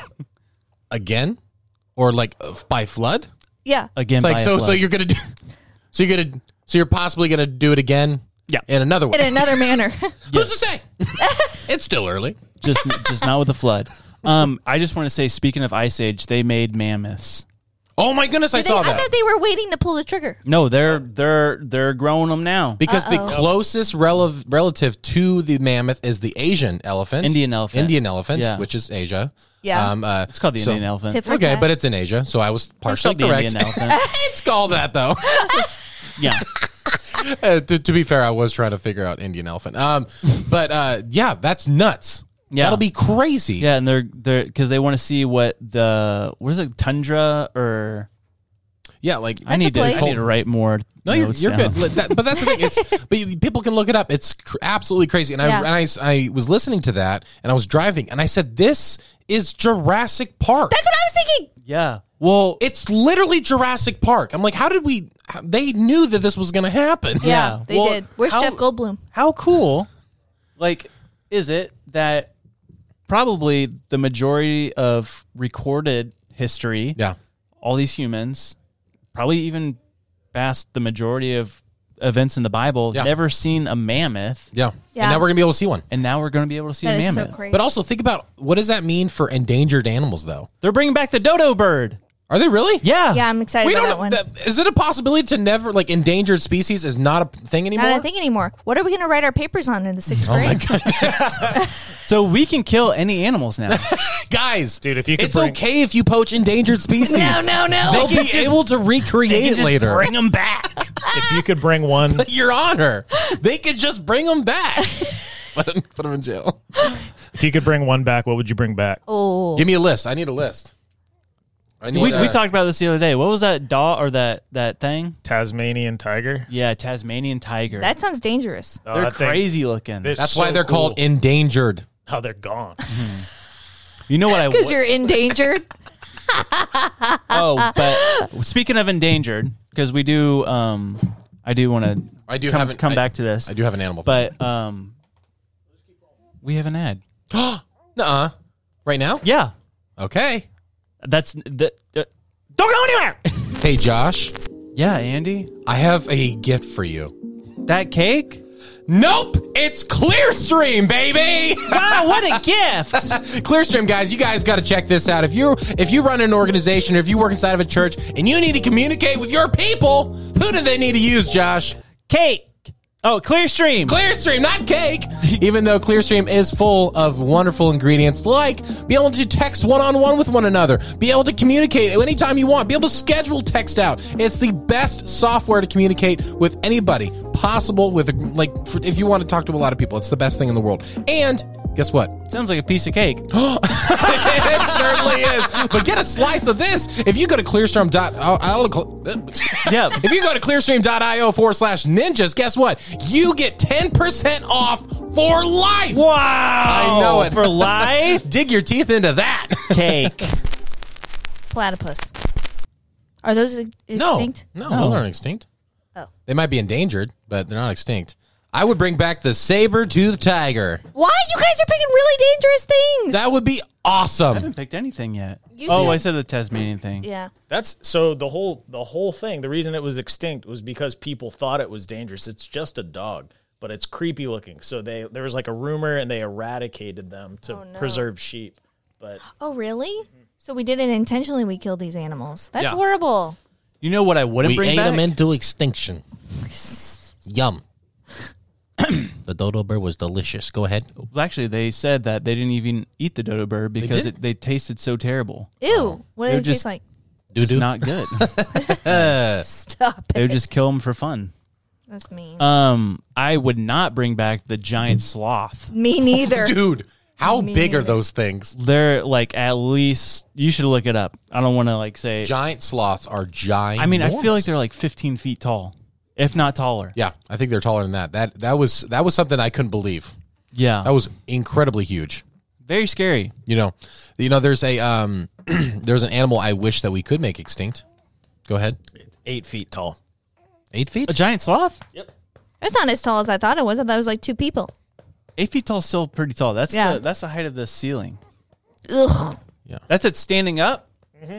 D: Again? Or like uh, by flood?
E: Yeah.
A: Again,
D: It's like
A: by a
D: so.
A: flood.
D: So you're gonna do. So you're gonna. So you're possibly gonna do it again.
A: Yeah.
D: In another way.
E: In another manner.
D: Who's to say? It's still early.
A: just just not with a flood. Um, I just want to say, speaking of Ice Age, they made mammoths.
D: Oh my goodness! I
E: Did they,
D: saw
E: I
D: that.
E: thought they were waiting to pull the trigger.
A: No, they're they're they're growing them now.
D: Because the closest rel- relative to the mammoth is the Asian elephant,
A: Indian elephant.
D: Indian elephant,
A: Yeah.
D: which is Asia.
E: Yeah.
D: um, uh,
A: It's called the
D: so-
A: Indian elephant.
E: Tit for
D: Okay,
E: tat.
D: but it's in Asia, so I was
A: It's
D: partially
A: called the
D: correct.
A: Indian elephant.
D: It's called that though.
A: Yeah.
D: Uh, to, to be fair, I was trying to figure out Indian elephant. Um, but uh, yeah, that's nuts.
A: Yeah.
D: That'll be crazy.
A: Yeah, and they're they're because they want to see what the what is it, tundra or
D: Yeah, like
A: I need to. I
E: place.
A: need to write more.
D: No, you're,
A: notes
D: you're
A: down.
D: good. That, but that's the thing. It's but you, people can look it up. It's cr- absolutely crazy. And,
E: Yeah.
D: I, and I I was listening to that, and I was driving, and I said, "This is Jurassic Park."
E: That's what I was thinking.
A: Yeah. Well,
D: It's literally Jurassic Park. I'm like, how did we? How, they knew that this was going to happen.
E: Yeah,
A: Yeah.
E: they
A: Well,
E: did. Where's
A: how-
E: Jeff Goldblum?
A: how cool, like, is it that probably the majority of recorded history,
D: Yeah.
A: all these humans, probably even past the majority of events in the Bible,
D: Yeah.
A: never seen a mammoth,
D: Yeah.
E: Yeah.
D: And now we're going to be able to see one.
A: and now we're going to be able to see
E: That
A: a
E: is so
A: mammoth.
E: crazy.
D: But also think about what does that mean for endangered animals, though?
A: They're bringing back the dodo bird.
D: Are they really?
A: Yeah.
E: yeah, I'm excited
D: We
E: about that
D: don't.
E: one.
D: That, is it a possibility to never like endangered species is not a thing anymore?
E: Not a thing anymore. What are we going to write our papers on in the sixth
D: Oh my
E: grade?
D: god,
A: So we can kill any animals now.
D: guys,
C: Dude, if you could
D: it's
C: bring-
D: okay if you poach endangered species.
E: No, no, no.
D: They'll
E: They
D: be able to recreate it later.
A: Bring them back.
C: If you could bring one,
D: Your Honor, they could just bring them back. put, them, put them in jail.
C: if you could bring one back, what would you bring back?
E: Oh,
D: Give me a list. I need a list. I need.
A: we,
D: uh,
A: we talked about this the other day. What was that dog or that that thing?
C: Tasmanian tiger.
A: Yeah, Tasmanian tiger.
E: that sounds dangerous.
C: Oh,
A: They're
C: that thing-
A: crazy looking.
C: they're
D: That's
C: so
D: why they're
C: cool.
D: called endangered.
C: Oh, they're gone.
A: You know what I?
E: Because
A: would-
E: you're endangered.
A: Oh, but speaking of endangered, because we do, um, I do want to.
D: I do
A: come,
D: have an,
A: come
D: I-
A: back to this.
D: I do have an animal.
A: but um, we have an ad.
D: Nuh-uh. Right now?
A: Yeah,
D: Okay.
A: that's that. Uh, don't go anywhere.
D: Hey, Josh,
A: Yeah, Andy,
D: I have a gift for you.
A: that cake.
D: Nope, it's Clearstream, baby.
A: Wow, what a gift!
D: Clearstream, guys, you guys got to check this out. If you if you run an organization or if you work inside of a church and you need to communicate with your people, who do they need to use, Josh?
A: Cake. Oh, Clearstream.
D: Clearstream, not cake. Even though Clearstream is full of wonderful ingredients like be able to text one-on-one with one another, be able to communicate anytime you want, be able to schedule text out. It's the best software to communicate with anybody possible with, like, for, if you want to talk to a lot of people, it's the best thing in the world. And guess what?
A: Sounds like a piece of cake.
D: It certainly is. But get a slice of this. If you go to Clearstream dot
A: Yeah.
D: if you go to clearstream.io forward slash ninjas, guess what? You get ten percent off for life.
A: Wow.
D: I know it.
A: For life.
D: Dig your teeth into that.
A: Cake.
E: Platypus. Are those ex-
D: No,
E: extinct?
D: no,
A: No.
D: those aren't extinct.
E: Oh.
D: They might be endangered, but they're not extinct. I would bring back the saber-toothed tiger.
E: Why? You guys are picking really dangerous things.
D: That would be
A: I
D: awesome.
A: haven't picked anything yet.
E: You
A: oh,
E: said-
A: I said the Tasmanian thing.
E: yeah.
C: That's so the whole the whole thing. The reason it was extinct was because people thought it was dangerous. It's just a dog, but it's creepy looking. So they there was like a rumor, and they eradicated them to
E: Oh, no.
C: preserve sheep. But
E: Oh, really? So we did it intentionally. We killed these animals. That's
A: Yeah.
E: horrible.
A: You know what I wouldn't
D: We
A: bring
D: ate
A: back?
D: them into extinction. Yum. The dodo bird was delicious. Go ahead.
A: Well, actually, they said that they didn't even eat the dodo bird because
D: did?
A: it, they tasted so terrible.
E: Ew. What
A: They're
E: did it
A: just-
E: taste like?
D: Doo-doo.
A: Not good.
E: Stop
A: they
E: it.
A: would just kill them for fun.
E: That's mean.
A: Um, I would not bring back the giant sloth.
E: Me neither.
D: Dude, how
E: Me
D: big are
E: neither.
D: those things?
A: They're like at least you should look it up. I don't want to like say.
D: Giant sloths are giant.
A: I mean, I feel like they're like fifteen feet tall, if not taller.
D: Yeah, I think they're taller than that. That that was that was something I couldn't believe.
A: Yeah,
D: That was incredibly huge.
A: very scary.
D: You know, you know. There's a um, there's an animal I wish that we could make extinct. Go ahead.
C: it's eight feet tall.
D: Eight feet.
A: A giant sloth?
E: That's not as tall as I thought it was. I thought it was like two people.
A: Eight feet tall is still pretty tall. That's
E: Yeah.
A: the that's the height of the ceiling.
E: Ugh.
A: That's it standing up.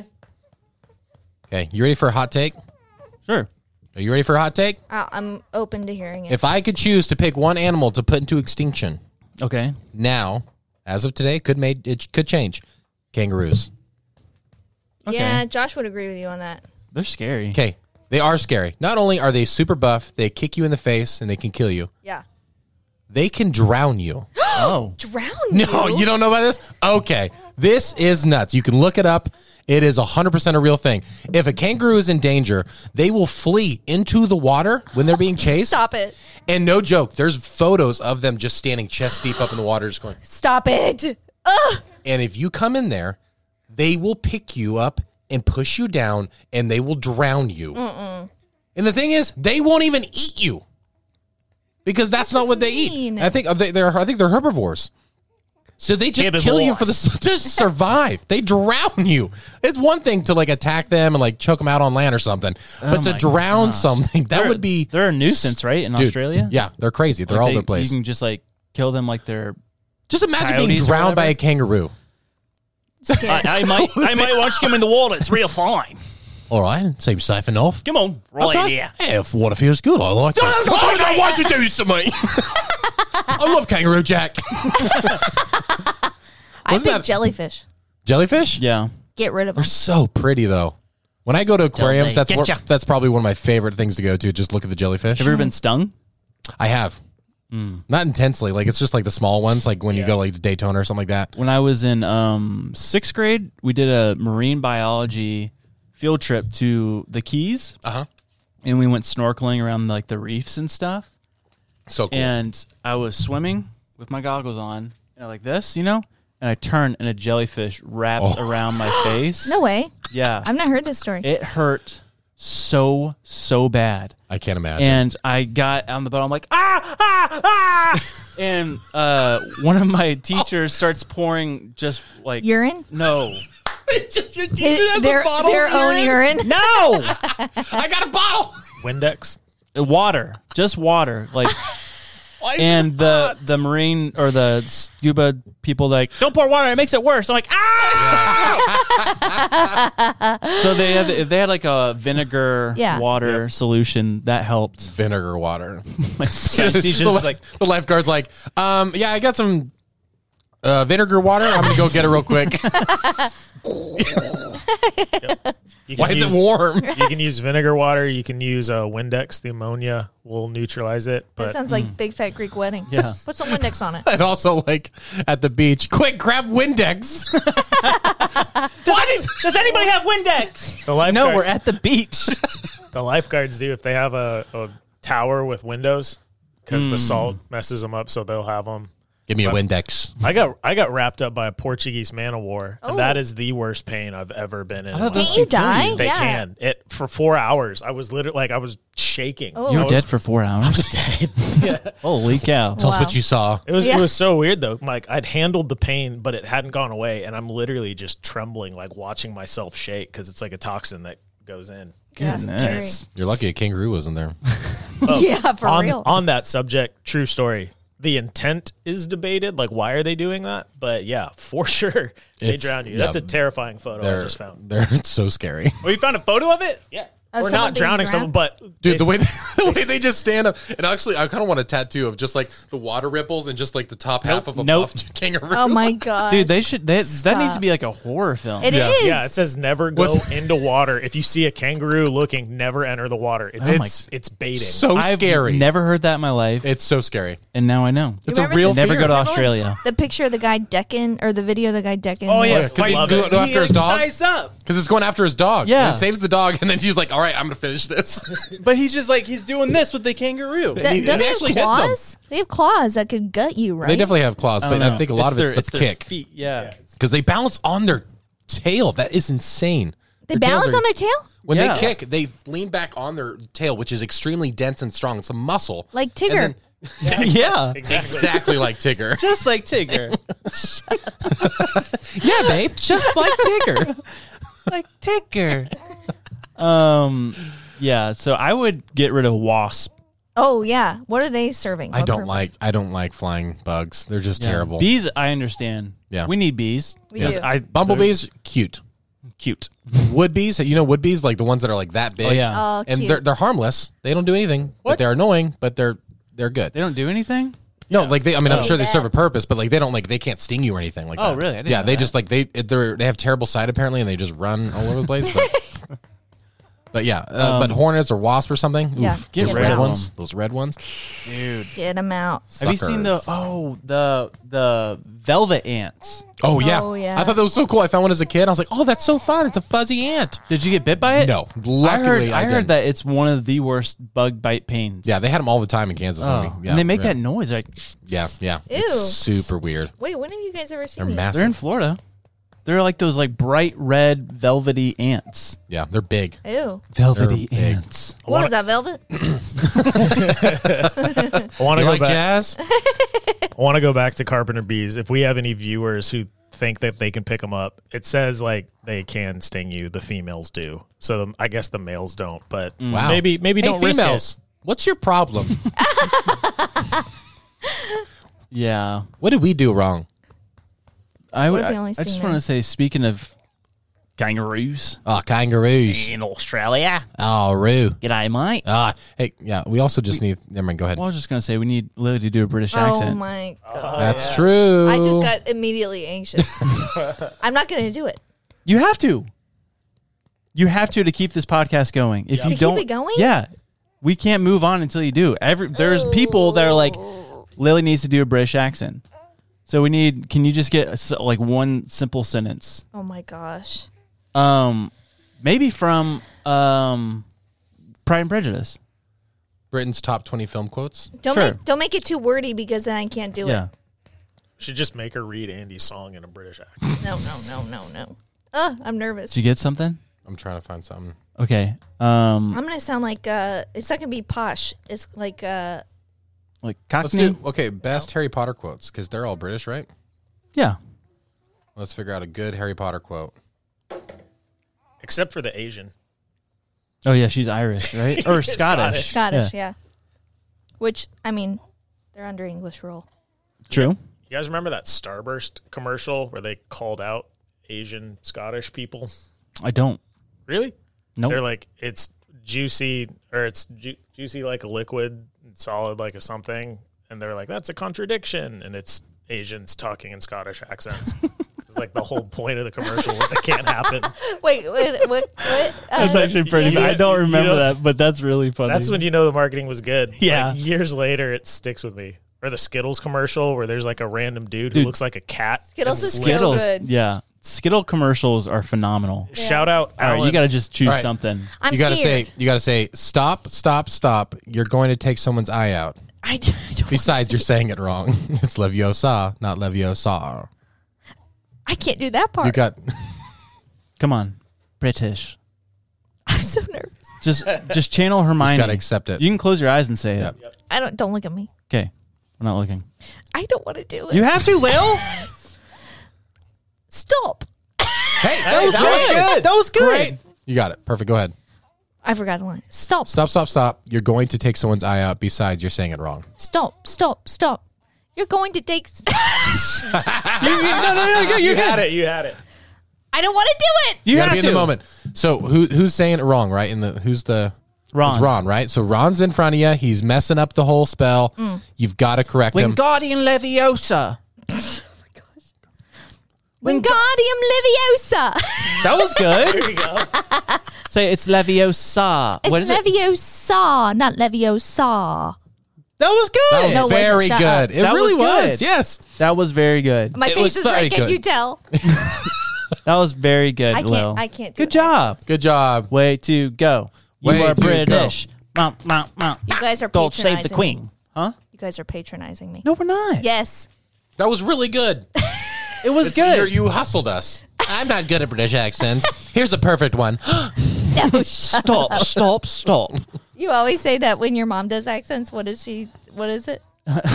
D: Okay, you ready for a hot take?
A: Sure.
D: Are you ready for a hot take?
E: I- I'm open to hearing it.
D: If I could choose to pick one animal to put into extinction
A: Okay.
D: now, as of today, could made it could change. Kangaroos.
A: Okay.
E: Yeah, Josh would agree with you on that.
A: They're scary.
D: Okay, they are scary. Not only are they super buff, they kick you in the face and they can kill you.
E: Yeah.
D: They can drown you.
A: Oh.
E: Drown
D: No,
E: you?
D: you don't know about this? Okay. This is nuts. You can look it up. It is one hundred percent a real thing. If a kangaroo is in danger, they will flee into the water when they're being chased.
E: Stop it.
D: And no joke, there's photos of them just standing chest deep up in the water just going.
E: Stop it. Ugh.
D: And if you come in there, they will pick you up and push you down, and they will drown you.
E: Mm-mm.
D: And the thing is, they won't even eat you because that's not what they
E: mean.
D: eat. I think they, they're I think they're herbivores. So they just kill you for the to survive. They drown you. It's one thing to like attack them and like choke them out on land or something,
A: Oh
D: but to
A: my
D: drown
A: gosh.
D: something that
A: They're-
D: would be
A: they're a nuisance, right? In
D: Dude,
A: Australia,
D: Yeah, they're crazy. They're
A: Like
D: all
A: they-
D: over the place.
A: You can just like kill them like they're.
D: Just imagine being
A: coyotes or
D: drowned by
A: whatever.
D: a kangaroo.
A: I, I might, I might want you to come in the water. It's real fine.
D: All right, seems safe enough.
A: Come on, right
D: Okay.
A: here.
D: Yeah, if water feels good, I like it. Oh, no, why'd you do this to me? I love Kangaroo Jack.
E: I
D: Wasn't
E: think
D: that-
E: jellyfish.
A: Jellyfish?
D: Yeah.
E: Get rid of
D: They're
E: them.
D: so pretty, though. When I go to aquariums,
A: they
D: that's
A: get
D: where,
A: ya.
D: that's probably one of my favorite things to go to. Just look at the jellyfish.
A: Have you ever been stung?
D: I have. Not intensely. Like, it's just like the small ones, like when you go like to Daytona or something like that.
A: When I was in um, sixth grade, we did a marine biology field trip to the Keys.
D: Uh huh.
A: And we went snorkeling around like the reefs and stuff.
D: So cool.
A: And I was swimming with my goggles on, you know, like this, you know, and I turned and a jellyfish wrapped
D: Oh.
A: around my face.
E: No way.
A: Yeah.
E: I've not heard this story.
A: It hurt so, so bad.
D: I can't imagine.
A: And I got on the boat. I'm like, ah, ah, ah. And uh, one of my teachers starts pouring just like
E: Urine?
A: No.
D: It's just your teacher
E: His-
D: has
E: their
D: a bottle
E: their
D: of
E: own urine.
A: No.
D: I got a bottle.
C: Windex.
A: Water. Just water. Like,
D: Why is
A: and
D: it
A: the
D: hot?
A: the marine or the scuba people like, don't pour water. It makes it worse. I'm like, ah. So they had they had like a vinegar
E: Yeah.
A: water solution that helped.
D: vinegar water.
A: My teacher's
D: the,
A: like,
D: the lifeguard's like, um, yeah, I got some uh, vinegar water. I'm gonna go get it real quick.
C: You
D: Why
C: can
D: is it
C: use-
D: warm?
C: You can use vinegar water. You can use uh, Windex. The ammonia will neutralize it.
E: That
C: But
E: sounds like Big Fat Greek Wedding.
A: Yeah.
E: Put some Windex on it.
D: And also, like at the beach, quick, grab Windex.
A: does, does anybody have Windex?
C: the lifeguard,
A: No, we're at the beach.
C: the lifeguards do if they have a, a tower with windows because the salt messes them up. So they'll have them.
D: Give me a
C: But-
D: Windex.
C: I got I got wrapped up by a Portuguese man of war,
E: Oh.
C: and that is the worst pain I've ever been in.
A: I thought
C: in my
A: those
E: Can't you
A: can kill
E: die?
A: you.
C: They
E: Yeah.
C: can. It for four hours. I was literally like I was shaking.
E: Oh.
A: You
C: I
A: were
C: was-
A: dead for four hours. Holy cow!
D: Tell us
E: Wow.
D: what you saw.
C: It was
E: Yeah.
C: it was so weird though. Like I'd handled the pain, but it hadn't gone away, and I'm literally just trembling, like watching myself shake because it's like a toxin that goes in.
E: That's
A: Goodness.
D: You're lucky a kangaroo wasn't there.
E: yeah, for
C: on
E: real.
C: on that subject, true story. The intent is debated. Like, why are they doing that? But yeah, for sure, they
D: It's-
C: drown you.
D: yeah.
C: That's a terrifying photo I
D: They're
C: just found.
D: they're so scary.
C: Oh, you found a photo of it? Yeah.
E: Of
C: We're
E: someone
C: not
E: being
C: drowning
E: drowned?
C: someone, but
D: Dude,
C: they-
D: the way the way they just stand up, and actually, I kind of want a tattoo of just like the water ripples and just like the top half of a
A: Nope.
D: buffed kangaroo.
E: Oh my god,
A: Dude, they should. They, that
E: Stop.
A: needs to be like a horror film.
E: It is.
D: Yeah.
C: yeah, it says never go
D: What's-
C: into water. If you see a kangaroo looking, never enter the water. It's
A: Oh my-
C: it's, it's baiting.
D: so
A: I've
D: scary.
A: never heard that in my life,
D: It's so scary.
A: and now I know.
D: It's a
E: remember
D: real
E: the-
A: Never
D: fear.
A: go to
E: Remember
A: Australia.
E: The picture of the guy decking, or the video of the guy decking.
C: Oh, yeah.
D: Because he
C: Love
D: go,
C: it.
D: go after his dog.
A: Size up,
D: Because it's going after his dog.
A: Yeah.
D: And it saves the dog, and then she's like, all right, I'm going to finish this.
A: but he's just like he's doing this with the kangaroo.
E: Th-
D: he-
E: don't
D: he
E: they have
D: actually hits him.
E: claws? They have claws that could gut you, right?
D: They definitely have claws, but
A: don't
D: I
A: know.
D: think a lot of
A: their,
D: it's the
A: their
D: kick.
A: feet. Yeah.
D: Because they balance on their tail. That is insane.
E: They
D: Their tails
E: balance
D: are-
E: on their tail,
D: When
A: Yeah.
D: they kick, they lean back on their tail, which is extremely dense and strong. It's a muscle.
E: like
D: And
E: Tigger.
D: then-
A: yeah,
C: Exactly.
D: exactly like Tigger.
A: just like Tigger,
D: Yeah, babe, just like Tigger.
A: like Tigger. Um, yeah. So I would get rid of wasp.
E: Oh yeah, what are they serving?
D: I
E: What
D: don't
E: purpose?
D: like. I don't like flying bugs. They're just
A: Yeah.
D: terrible.
A: Bees, I understand.
D: Yeah.
A: we need bees.
E: We
A: Because
E: do.
A: I
D: Bumblebees, cute.
A: they're cute.
D: Wood bees, you know wood bees, like the ones that are like that big.
A: Oh yeah,
E: Oh,
D: and
E: cute.
D: they're they're harmless. They don't do anything, but they're annoying. But they're they're good.
A: they don't do anything.
D: No, like they. I mean, I'm
A: Oh.
D: sure they
E: Yeah.
D: serve a purpose, but like they don't like they can't sting you or anything like
A: Oh,
D: that.
A: really? I didn't
D: yeah,
A: know
D: they
A: that.
D: just like they they they have terrible sight apparently, and they just run all over the place. But, but yeah, uh, but hornets or wasps or something.
E: Yeah.
D: Oof,
E: Get
D: those
E: rid
D: red
E: of
D: ones. Those red ones.
A: Dude,
E: Get them out.
A: have you seen the
D: Suckers.
A: oh the the velvet ants?
D: Oh yeah.
E: Oh, yeah.
D: I thought that was so cool. I found one as a kid. I was like, oh, that's so fun. It's a fuzzy ant.
A: Did you get bit by it?
D: No,
A: I heard,
D: luckily I,
A: I heard
D: didn't.
A: that it's one of the worst bug bite pains.
D: Yeah, they had them all the time in Kansas.
A: Oh,
D: when we, yeah,
A: and they make
D: yeah.
A: that noise. Like
D: Yeah, yeah.
E: Ew.
D: It's super weird.
E: Wait, when have you guys ever seen
D: They're
E: these?
D: massive.
A: they're in Florida. They're like those like bright red velvety ants.
D: Yeah, they're big.
E: Ew.
A: Velvety
D: They're big.
A: ants.
E: What is that, velvet?
C: I want to
D: You
C: go
D: like
C: back.
D: jazz?
C: I want to go back to Carpenter bees. If we have any viewers who think that they can pick them up, it says like they can sting you. The females do. So the, I guess the males don't. But
D: Wow.
C: maybe maybe
D: Hey,
C: don't risk
D: females, what's your problem?
A: Yeah.
D: What did we do wrong?
A: I would.
E: if
A: I,
E: they only
A: I just
E: sting
A: want to
E: men?
A: say, speaking of kangaroos
D: Oh, kangaroos.
A: in Australia.
D: Oh, roo.
A: G'day, mate.
D: Ah, hey, yeah. We also just need. Never mind. Go ahead.
A: Well, I was just gonna say we need Lily to do a British
E: Oh
A: accent.
E: my god.
D: That's true.
E: I just got immediately anxious. I'm not going to do it.
A: You have to. You have to to keep this podcast going. If
E: To
A: you
E: keep
A: don't,
E: it going?
A: yeah, we can't move on until you do. Every there's people that are like, Lily needs to do a British accent. So we need. Can you just get a s like one simple sentence?
E: Oh my gosh.
A: Um, maybe from um, Pride and Prejudice.
D: Britain's top twenty film quotes.
E: Don't
A: Sure.
E: make don't make it too wordy because then I can't do
A: Yeah.
E: it.
C: Should just make her read Andy's song in a British accent.
E: No, no, no, no, no. Uh, I'm nervous.
A: Did you get something?
D: I'm trying to find something.
A: Okay. Um,
E: I'm gonna sound like uh, it's not gonna be posh. It's like uh,
A: like
D: Let's
A: Cockney.
D: do okay. Best Harry Potter quotes because they're all British, right?
A: Yeah.
D: Let's figure out a good Harry Potter quote.
C: Except for the Asian.
A: Oh yeah, she's Irish, right? Or Scottish.
E: Scottish,
A: Yeah.
E: yeah. Which I mean, they're under English rule.
A: True.
C: You guys remember that Starburst commercial where they called out Asian Scottish people?
A: I don't.
C: Really?
A: Nope.
C: They're like, it's juicy, or it's ju- juicy like a liquid, and solid like a something. And they're like, that's a contradiction. And it's Asians talking in Scottish accents. It's like the whole point of the commercial was it can't happen.
E: Wait, wait, what? What?
A: That's
E: Uh,
A: actually pretty.
C: yeah,
A: I don't
C: you
A: remember
C: know-
A: that, but that's really funny.
C: That's when you know the marketing was good.
A: Yeah.
C: Like, years later, it sticks with me. Or the Skittles commercial where there's like a random dude, who
A: Dude.
C: looks like a cat.
E: Skittles
C: and
E: is
C: licks-
E: so
A: Skittles.
E: good.
A: Yeah, Skittle commercials are phenomenal.
C: Shout out
A: All right,
C: Alan.
A: you got to just choose
D: All right.
A: something.
E: I'm
D: you gotta
E: scared.
D: say. You gotta say. Stop! Stop! Stop! You're going to take someone's eye out.
E: I, d- I don't
D: Besides, you're
E: wanna
D: saying it wrong. It's Leviosa, not Leviosa.
E: say- I can't do that part.
D: You got.
A: Come on, British.
E: I'm so nervous.
A: Just just channel Hermione.
D: gotta accept it.
A: You can close your eyes and say it.
D: Yep.
E: I don't. Don't look at me.
A: Okay, I'm not looking.
E: I don't want to do it.
A: You have to, Lil.
E: Stop.
D: Hey,
A: That was good. That was good.
D: Great. You got it. Perfect. Go ahead.
E: I forgot the line. Stop.
D: Stop! Stop! Stop! You're going to take someone's eye out. Besides, you're saying it wrong.
E: Stop. Stop. Stop. You're going to take. s-
A: You, you, no, no, no, you,
C: You
A: you
C: had it. You had it.
E: I don't want to do it.
A: You,
D: You
A: have
D: gotta be
A: to
D: in the moment. So who who's saying it wrong? Right? In the who's the
A: Ron.
D: It's Ron, right? So Ron's in front of you. He's messing up the whole spell.
E: Mm.
D: You've got to correct him.
A: Wingardium Leviosa.
E: Wingardium Leviosa.
A: That was good.
C: There you go.
A: Say it's Leviosa.
E: It's
A: What is it?
E: Leviosa, not Leviosa.
A: That was good.
D: That was
E: No, it wasn't.
D: very
E: Shut
D: good.
E: up.
D: It
A: That
D: really
A: was
D: was.
A: good.
D: Yes.
A: That was very good.
E: My
D: It
E: face
D: was
E: is
D: very
E: red. Can
D: good.
E: you tell?
A: That was very good,
E: I can't-
A: Lil.
E: I can't do
A: Good
E: it.
A: job.
D: Good job.
A: Way to go. You
D: Way
A: are
D: to
A: British. Mount, mount, mount.
E: You guys are
A: Don't
E: patronizing
A: save the queen.
E: me.
A: Huh?
E: You guys are patronizing me.
A: No, we're not.
E: Yes.
D: That was really good.
A: It was
D: It's- you're-
A: good.
D: You hustled us. I'm not good at British accents. Here's a perfect one.
E: No, shut
A: Stop, stop, stop.
E: You always say that when your mom does accents. What is she? What is it?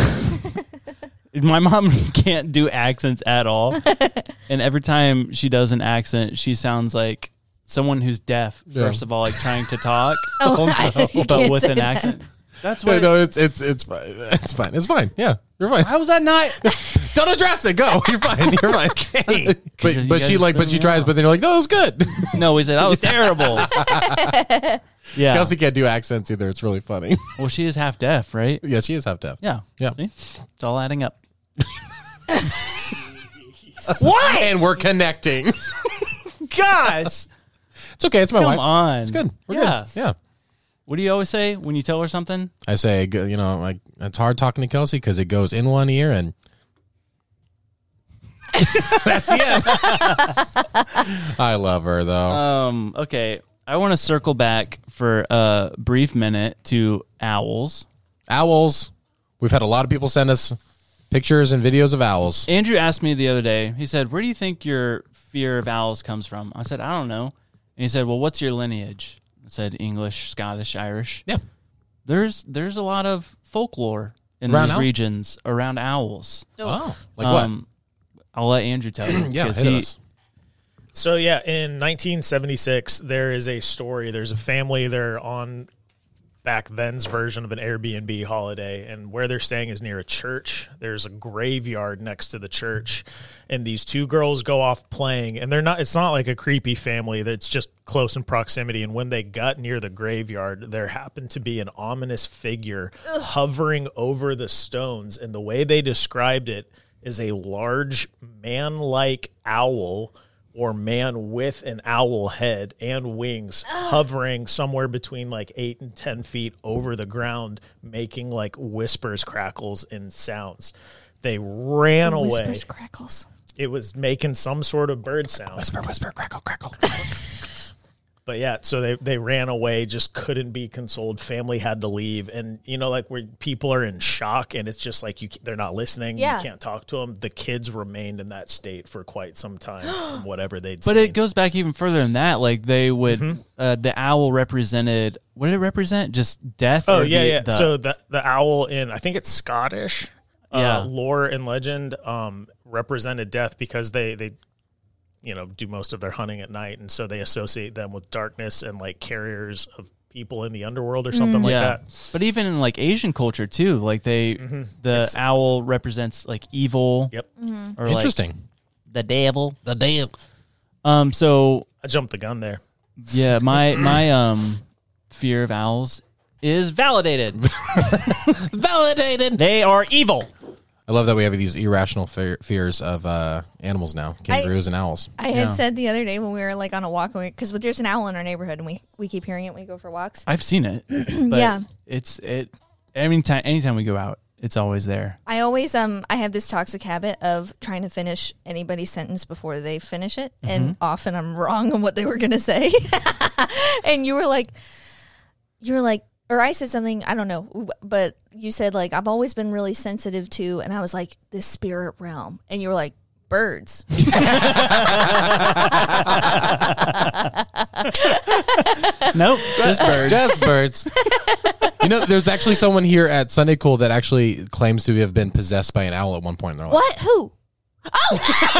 A: My mom can't do accents at all. And every time she does an accent, she sounds like someone who's deaf,
D: Yeah.
A: first of all, like trying to talk,
E: Oh, I- you
A: but
E: can't
A: with
E: say
A: an
E: that.
A: accent. That's
D: No,
A: what.
D: no, it's it's it's fine. It's fine. It's fine. Yeah, you're fine.
A: How was that not?
D: Don't address it. Go. You're fine. You're fine.
A: You
D: But but she
A: guys
D: like but
A: threw
D: she
A: me
D: tries.
A: off.
D: But then you're like, no, it was good.
A: No, we said that was terrible. Yeah.
D: Kelsey can't do accents either. It's really funny.
A: Well, she is half deaf, right?
D: Yeah, she is half deaf.
A: Yeah.
D: Yeah.
A: See? It's all adding up.
D: What? And we're connecting.
A: Gosh.
D: It's okay. It's my
A: Come
D: wife.
A: on.
D: It's good. We're
A: Yeah.
D: good. Yeah.
A: What do you always say when you tell her something?
D: I say, go- you know, like it's hard talking to Kelsey because it goes in one ear and that's the end. I love her though.
A: Um, okay. I want to circle back for a brief minute to owls.
D: Owls. We've had a lot of people send us Pictures and videos of owls.
A: Andrew asked me the other day, he said, where do you think your fear of owls comes from? I said, I don't know. And he said, well, what's your lineage? I said, English, Scottish, Irish.
D: Yeah.
A: There's there's a lot of folklore in
D: Around
A: these
D: owl?
A: regions around owls.
D: Oh, like
A: Um, I'll let Andrew tell you.
D: what? Yeah,
A: 'cause
D: hit
A: he-
D: us.
C: So yeah, in nineteen seventy-six, there is a story. There's a family. They're on back then's version of an Airbnb holiday, and where they're staying is near a church. There's a graveyard next to the church, and these two girls go off playing, and they're not. It's not like a creepy family. That's just close in proximity. And when they got near the graveyard, there happened to be an ominous figure Ugh. hovering over the stones, and the way they described it is a large man-like owl, or man with an owl head and wings, Ugh. hovering somewhere between like eight and ten feet over the ground, making like whispers, crackles, and sounds. They ran away.
E: Whispers, crackles.
C: It was making some sort of bird sound.
D: Whisper, whisper, crackle, crackle.
C: But yeah, so they, they ran away, just couldn't be consoled. Family had to leave. And, you know, like where people are in shock and it's just like you they're not listening.
E: Yeah.
C: You can't talk to them. The kids remained in that state for quite some time from whatever they'd
A: But
C: seen.
A: it goes back even further than that. Like they would,
C: Mm-hmm.
A: uh, the owl represented, what did it represent? Just death?
C: Oh,
A: or
C: yeah,
A: the-
C: yeah.
A: the-
C: so the, the owl in, I think it's Scottish
A: Yeah.
C: uh, lore and legend um, represented death because they, they, you know, do most of their hunting at night. And so they associate them with darkness and like carriers of people in the underworld or something like
A: yeah.
C: that.
A: But even in like Asian culture too, like they,
C: Mhm.
A: the
C: It's-
A: owl represents like evil.
C: Yep.
A: Or like
D: Interesting.
A: the devil.
D: The damn.
A: Um. So
C: I jumped the gun there.
A: yeah, my my um fear of owls is validated.
D: Validated.
A: They are evil.
D: I love that we have these irrational fear, fears of uh, animals now, kangaroos and owls.
E: I had
A: Yeah.
E: said the other day when we were like on a walk, because there's an owl in our neighborhood, and we, we keep hearing it when we go for walks.
A: I've seen it. But
E: Yeah.
A: It's it. Anytime anytime we go out, it's always there.
E: I always um I have this toxic habit of trying to finish anybody's sentence before they finish it, and often I'm wrong on what they were gonna say. And you were like, you were like, or I said something, I don't know, but you said like I've always been really sensitive to, and I was like, the spirit realm, and you were like, birds.
A: Nope.
D: Just birds. Just birds. You know, there's actually someone here at Sunday Cool that actually claims to have been possessed by an owl at one point in their life.
E: What? Who? Oh!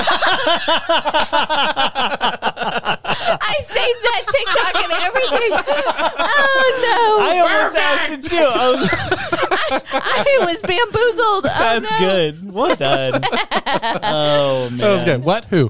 E: I saved that TikTok and everything. Oh no!
A: I almost asked it too. I was,
E: I was bamboozled.
A: that's
E: oh, no.
A: good. Well done. Oh man,
D: That was good. What? Who?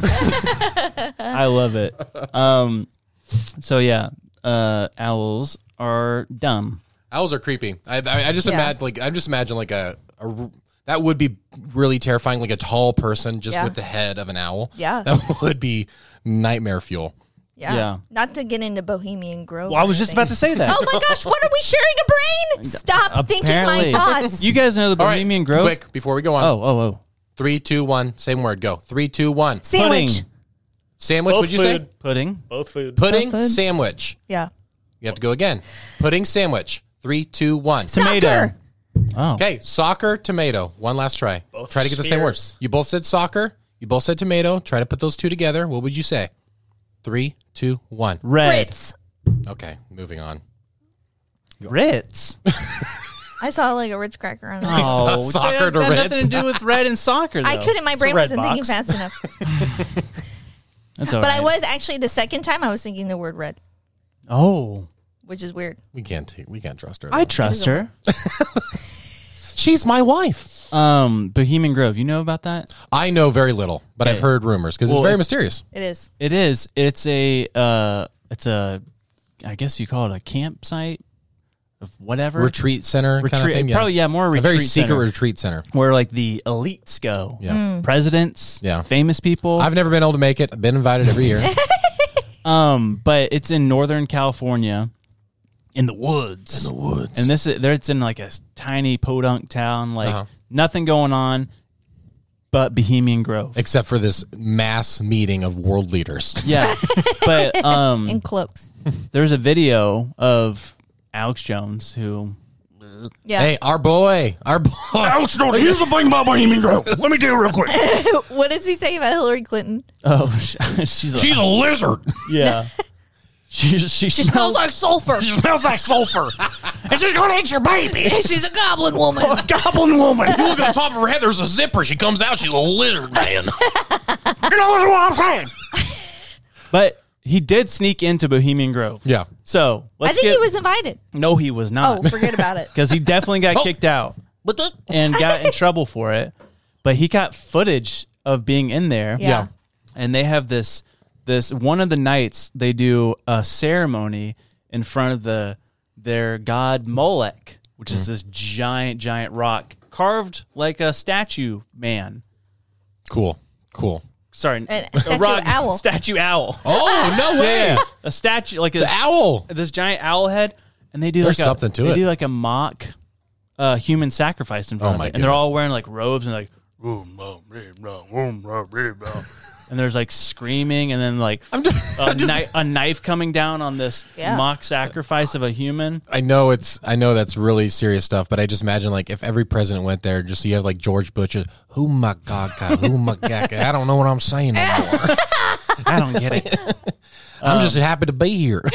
A: I love it. Um, so yeah, uh, owls are dumb.
D: Owls are creepy. I, I, I just
E: Yeah.
D: imagine like I just imagine like a, a r- that would be really terrifying. Like a tall person just
E: Yeah.
D: with the head of an owl.
E: Yeah.
D: That would be nightmare fuel.
E: Yeah.
A: Yeah.
E: Not to get into Bohemian Grove.
A: Well, I was just about to say that.
E: Oh my gosh! What are we sharing a brain? Stop thinking
A: Apparently.
E: my thoughts.
A: You guys know the
D: All right,
A: Bohemian Grove?
D: quick before we go on.
A: Oh, oh, oh.
D: Three, two, one. Same word. Go. Three, two, one.
E: Sandwich.
A: Pudding.
D: Sandwich.
C: Both
D: Would you say
C: food.
A: Pudding.
C: Both food.
D: pudding?
E: Both food.
D: Sandwich.
E: Yeah.
D: You have to go again. Pudding. Sandwich. Three, two, one.
A: Tomato.
E: Soccer.
A: Oh.
D: Okay, soccer, tomato. One last try.
C: Both
D: try to get the same word.
C: spears.
D: You both said soccer. You both said tomato. Try to put those two together. What would you say? Three, two, one.
A: Red.
E: Ritz.
D: Okay, moving on.
A: Ritz.
E: I saw like a Ritz cracker on it.
A: Oh,
D: Soccer
A: that
D: to
A: had
D: Ritz.
A: nothing to do with red and soccer, though.
E: I couldn't. My brain
C: red
E: wasn't thinking
C: box.
E: fast enough.
A: That's all
E: But I
A: right.
E: was actually the second time I was thinking the word red,
A: Oh.
E: which is weird.
D: We can't. Take, we can't trust her.
A: I
D: though.
A: trust her.
D: She's my wife.
A: Um, Bohemian Grove. You know about that?
D: I know very little, but I've
A: Okay.
D: heard rumors because
A: Well,
D: it's very
A: it-
D: mysterious.
E: It is.
A: It is. It's a. Uh, it's a. I guess you call it a campsite of whatever
D: Retreat center kind of
A: Retreat-
D: thing. Yeah.
A: Probably yeah, more a
D: a
A: retreat
D: very secret
A: center,
D: retreat center.
A: where like the elites go.
D: Yeah.
E: Mm.
A: Presidents.
D: Yeah.
A: Famous people.
D: I've never been able to make it. I've been invited every year.
A: Um, but it's in Northern California, in the woods. In the
D: woods.
A: And this is there. It's in like a s- tiny podunk town, like
D: Uh-huh.
A: nothing going on, but Bohemian Grove.
D: Except for this mass meeting of world leaders.
A: Yeah, but um,
E: In cloaks.
A: there's a video of Alex Jones who
E: Yeah.
D: Hey, our boy, our boy.
H: Alex Jones, here's the thing about Bohemian Grove. Let me tell you real quick.
E: What does he say about Hillary Clinton?
A: Oh, she's a,
H: She's a lizard.
A: yeah. She she,
E: She smells like sulfur.
H: She smells like sulfur. And she's going to eat your baby.
E: She's a goblin woman.
H: A goblin woman.
D: You look at the top of her head, there's a zipper. She comes out, she's a lizard man.
H: You know what I'm saying?
A: But he did sneak into Bohemian Grove.
D: Yeah.
A: So let's
E: I think
A: get,
E: he was invited.
A: No, he was
E: Oh,
A: not.
E: forget about it.
A: Because he definitely got
D: Oh.
A: kicked out
D: But the,
A: and got in trouble for it. But he got footage of being in there.
E: Yeah.
D: yeah.
A: And they have this this one of the nights they do a ceremony in front of the their god Molech, which is this giant giant rock carved like a statue man.
D: Cool. Cool.
A: Sorry,
E: A statue owl.
A: statue owl.
D: Oh, no way.
A: Yeah, a statue like
D: The
A: this,
D: owl.
A: this giant owl head, and they do
D: There's
A: like a,
D: something to
A: they
D: it.
A: do like a mock uh, human sacrifice in front
D: Oh,
A: of
D: my
A: it, and they're
D: goodness.
A: all wearing like robes and like, and there's like screaming, and then like
D: I'm just,
A: a,
D: I'm just
A: kni- a knife coming down on this
E: Yeah.
A: mock sacrifice of a human.
D: I know it's I know that's really serious stuff, but I just imagine like if every president went there, just so you have like George Bush, who my gaga, who my gaga. I don't know what I'm saying anymore.
A: I don't get it.
D: I'm just happy to be here.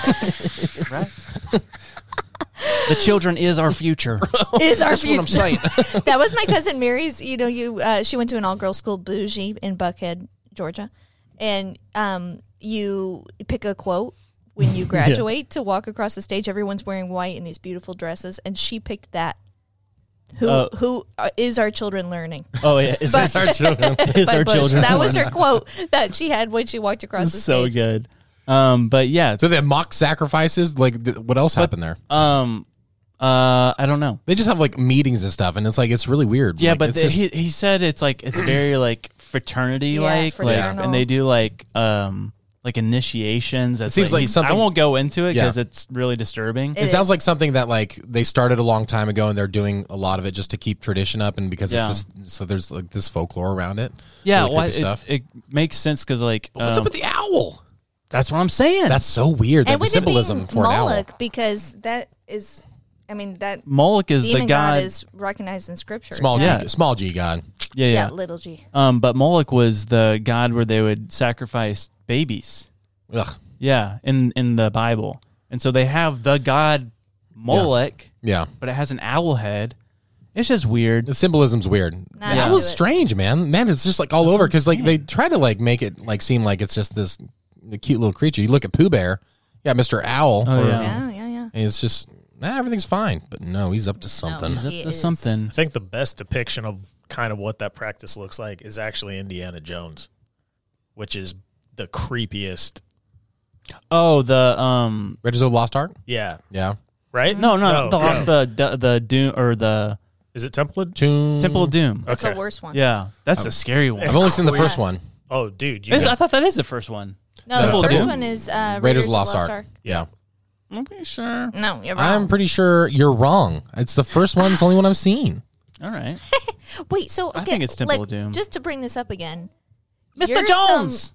A: The children is our future.
E: Is our
D: That's what I'm saying.
E: That was my cousin Mary's. You know, you uh, she went to an all girls school, Bougie, in Buckhead, Georgia, and um, you pick a quote when you graduate to walk across the stage. Everyone's wearing white in these beautiful dresses, and she picked that. Who
A: Oh.
E: who uh, is our children learning?
A: Oh yeah, is
E: But-
A: our children? Is
E: By
A: our
E: Bush.
A: children?
E: That was her quote that she had when she walked across the
A: so
E: stage.
A: good. Um, but yeah,
D: So they have mock sacrifices. Like, th- what else happened there?
A: um, uh, I don't know.
D: They just have like meetings and stuff, and it's like it's really weird.
A: Yeah,
D: Like,
A: but
D: it's
A: the,
D: just-
A: he he said it's like it's very like fraternity like,
E: Yeah,
A: like,
E: fraternal.
A: and they do like um like initiations. It
D: seems like
A: he's-
D: something-
A: I won't go into it
D: Yeah.
A: because it's really disturbing.
E: It
D: it sounds
E: is.
D: like something that like they started a long time ago, and they're doing a lot of it just to keep tradition up, and because
A: Yeah.
D: it's this, so there's like this folklore around it.
A: yeah,
D: Really
A: well,
D: creepy
A: it,
D: stuff.
A: it makes sense because like
D: What's
A: um,
D: up with the owl?
A: that's what I'm saying.
D: That's so weird. That
E: And
D: the
E: with
D: symbolism
E: it being
D: for an owl.
E: Moloch, because that is, I mean, that
A: Moloch is
E: demon
A: the
E: god,
A: god.
E: is recognized in scripture.
D: Small
A: Yeah.
D: G, small G God.
A: yeah,
E: yeah,
A: yeah.
E: little g.
A: Um, but Moloch was the god where they would sacrifice babies.
D: Ugh.
A: Yeah, in in the Bible, and so they have the god Moloch,
D: Yeah,
A: but it has an owl head. It's just weird.
D: the symbolism's weird.
E: Not
D: That
E: into
D: was
E: it.
D: strange, man. Man, it's just like all over because like they try to like make it like seem like it's just this the cute little creature. You look at Pooh Bear, yeah, Mister Owl.
A: Oh,
D: or-
A: yeah.
E: Yeah, yeah, yeah.
D: and it's just nah, everything's fine, but no, he's up to something.
E: No,
A: He's up
E: He
A: to
E: is.
A: something.
C: I think the best depiction of kind of what that practice looks like is actually Indiana Jones, which is the creepiest.
A: Oh, the um,
D: Raiders of the Lost Ark.
C: Yeah.
D: Yeah,
C: Right?
A: no, no,
C: No,
A: the lost
C: no.
A: the the the doom or the
C: Is it Temple of
D: Tomb-
A: Temple of Doom.
E: That's
C: Okay.
E: the worst one.
A: Yeah, that's a scary one.
D: I've only seen the first one.
C: Oh, dude. You
A: Is-
C: got-
A: I thought that is the first one.
E: No,
D: Temple
E: the
D: of
E: first
D: Doom.
E: one is uh,
D: Raiders of the Lost Ark. Yeah.
A: I'm pretty sure.
E: No, you're wrong.
D: I'm pretty sure you're wrong. It's the first one. It's the only one I've seen.
A: All right,
E: Wait, so okay,
A: I think it's Temple
E: like,
A: of Doom.
E: Just to bring this up again,
A: Mister
E: you're
A: Jones.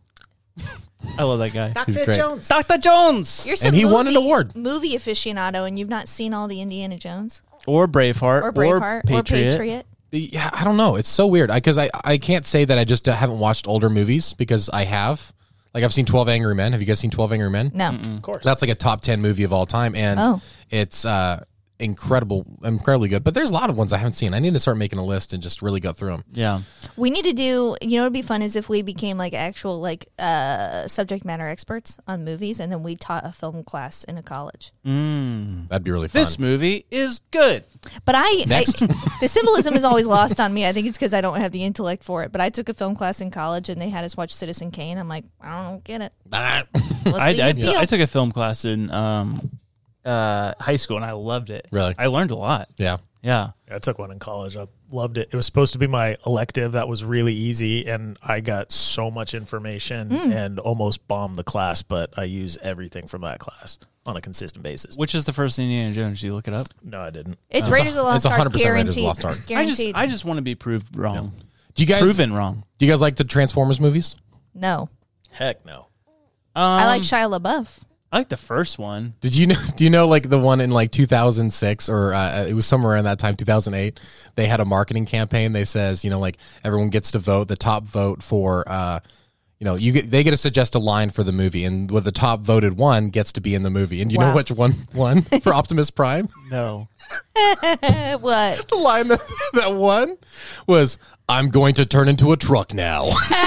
A: I love that guy.
D: He's great.
A: Doctor Jones
E: You're some
D: And he
E: movie,
D: won an award.
E: Movie aficionado, and you've not seen all the Indiana Jones
A: or Braveheart
E: or Braveheart or
A: Patriot.
E: Patriot.
D: Yeah, I don't know. It's so weird because I, I, I can't say that I just haven't watched older movies because I have. Like I've seen twelve Angry Men. Have you guys seen twelve Angry Men?
E: No,
C: of course.
D: That's like a top ten movie of all time, and
E: Oh.
D: it's uh, incredible, incredibly good. But there's a lot of ones I haven't seen. I need to start making a list and just really go through them.
A: Yeah,
E: we need to do. You know, what'd be fun is if we became like actual like uh, subject matter experts on movies, and then we taught a film class in a college.
D: That'd be really fun.
A: this movie is good.
E: But I,
D: Next.
E: I the symbolism is always lost on me. I think it's because I don't have the intellect for it. But I took a film class in college, and they had us watch Citizen Kane. I'm like, I don't get it.
D: Ah.
E: Let's
A: I,
E: see
A: I,
E: you appeal.
A: I took a film class in um, uh, high school, and I loved it.
D: Really?
A: I learned a lot.
D: yeah.
A: Yeah.
C: I took one in college. I loved it. It was supposed to be my elective. That was really easy, and I got so much information
E: Hmm.
C: and almost bombed the class, but I use everything from that class on a consistent basis.
A: Which is the first Indiana Jones? Did you look it up?
C: No, I didn't.
E: It's Raiders of the Lost
D: it's
E: Ark,
D: one hundred percent Raiders of the
E: guaranteed.
D: Lost Ark.
A: I just
E: Guaranteed.
A: I just want to be proved wrong.
D: Do you guys
A: Proven wrong.
D: Do you guys like the Transformers movies?
E: no,
C: Heck no.
A: Um,
E: I like Shia LaBeouf.
A: I like the first one.
D: Did you know? Do you know like the one in like two thousand six or uh, it was somewhere around that time, two thousand eight? They had a marketing campaign. They says, you know, like everyone gets to vote. The top vote for, uh, you know, you get they get to suggest a line for the movie, and with the top voted one gets to be in the movie. And you
E: Wow.
D: know which one won for Optimus Prime?
A: No.
E: What?
D: The line that, that won was, "I'm going to turn into a truck now."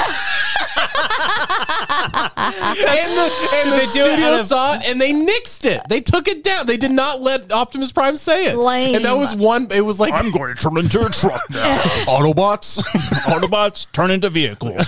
D: and the, and the
A: They do it
D: studio
A: out of-
D: saw it and they nixed it. They took it down. They did not let Optimus Prime say it.
E: Lame.
D: And that was one. It was like
H: I'm going to turn into a truck now.
D: Autobots.
A: Autobots turn into vehicles.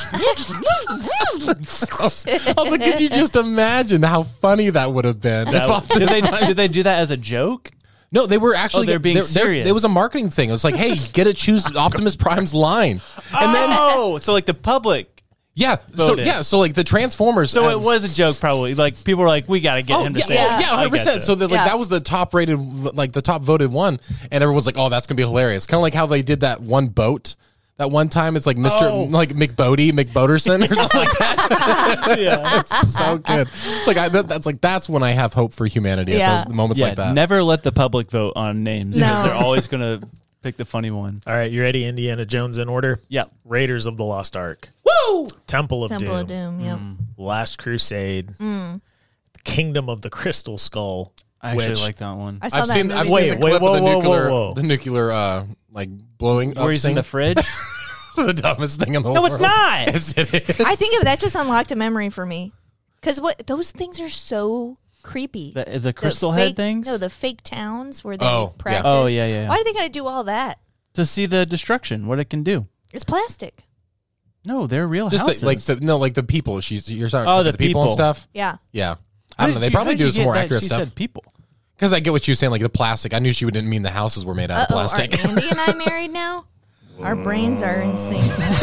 D: I was like, could you just imagine how funny that would have been? if
A: That-
D: Optimus
A: did they
D: Prime-
A: did they do that as a joke?
D: No, they were actually
A: Oh, they're being
D: they're- they're-
A: serious.
D: It was a marketing thing. It was like, hey, get to choose Optimus Prime's line, and then
A: Oh, so like the public.
D: yeah, so
A: voted.
D: yeah, so like the Transformers.
A: So
D: uh,
A: it was a joke, probably. Like people were like, "We got to get
D: Oh
A: him to
D: yeah,
A: say
D: yeah,
A: it."
D: yeah,
A: I
D: hundred percent.
A: gotcha.
D: So that like
E: Yeah.
D: that was the top rated, like the top voted one, and everyone was like, "Oh, that's gonna be hilarious." Kind of like how they did that one boat. That one time, it's like Mister
A: Oh.
D: like McBodie, McBoderson, or something like that.
A: yeah,
D: It's so good. It's like I, that, that's like that's when I have hope for humanity
E: Yeah.
D: at those moments
A: yeah.
D: like that.
A: Never let the public vote on names. 'cause
E: No.
A: They're always gonna pick the funny one.
C: All right, you ready? Indiana Jones in order.
A: Yeah.
C: Raiders of the Lost Ark.
D: Woo!
C: Temple of
E: Temple
C: Doom.
E: of Doom. Yep.
C: Last Crusade. The Kingdom of the Crystal Skull.
A: I actually
C: which-
A: like that one.
E: I saw
D: I've
E: that
D: seen
E: movie.
D: I've
C: Wait,
D: seen the
C: wait,
D: clip
C: whoa,
D: of the
C: whoa, whoa,
D: nuclear
C: whoa.
D: the nuclear uh like blowing up
A: Where he's in
D: thing.
A: the fridge.
D: the dumbest thing in the
A: No,
D: world.
A: it's not.
D: Yes, it is.
E: I think of that just unlocked a memory for me, because what those things are so creepy.
A: The, the crystal
E: fake,
A: head things.
E: No, the fake towns where they
D: Oh, yeah.
E: practice.
A: Oh, yeah, yeah, yeah.
E: Why do they got to do all that?
A: to see the destruction, what it can do.
E: It's plastic.
A: No, they're real
D: Just
A: houses.
D: the, like the no, like the people. She's you're sorry.
A: Oh,
D: the,
A: the
D: people and
A: people.
D: stuff.
E: Yeah.
D: Yeah, I
A: How
D: don't know.
A: did
D: They
A: you-
D: probably
A: how did
D: do
A: you
D: some
A: get
D: more
A: that?
D: accurate
A: She
D: stuff.
A: said people.
D: Because I get what you were saying, like the plastic. I knew she didn't mean the houses were made out of
E: Uh-oh,
D: plastic.
E: Are Andy and I married now? Our brains are in sync.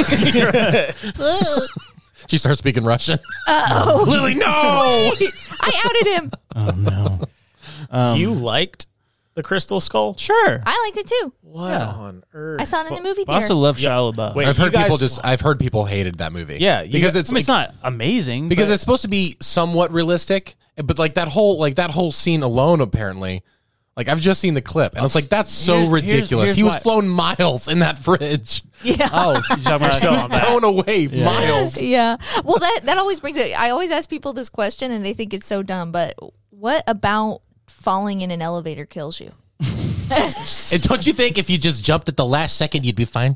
D: She starts speaking Russian.
E: Oh,
D: Lily, no.
E: I outed him.
A: Oh no. Um,
C: you liked the Crystal Skull?
A: Sure.
E: I liked it too.
C: What
A: Yeah.
C: on earth?
E: I saw it in the movie
A: I also
E: theater.
A: love
C: Yeah.
A: Shia LaBeouf.
C: Wait,
D: I've
C: you
D: heard people
C: guys-
D: just. I've heard people hated that movie.
C: Yeah, you
D: because
C: got-
D: it's
A: I mean, it's
D: like-
A: not amazing
D: because
A: but
D: it's supposed to be somewhat realistic, but like that whole like that whole scene alone, apparently. Like I've just seen the clip, and it's like that's so
A: Here's- here's-
D: ridiculous.
A: here's
D: he was
A: why-
D: flown miles in that fridge.
E: Yeah.
A: Oh, you're talking about
C: still on that.
D: Blown away
A: Yeah.
D: miles.
E: Yeah. Well, that that always brings it. I always ask people this question, and they think it's so dumb. But what about falling in an elevator kills you?
D: And don't you think if you just jumped at the last second, you'd be fine?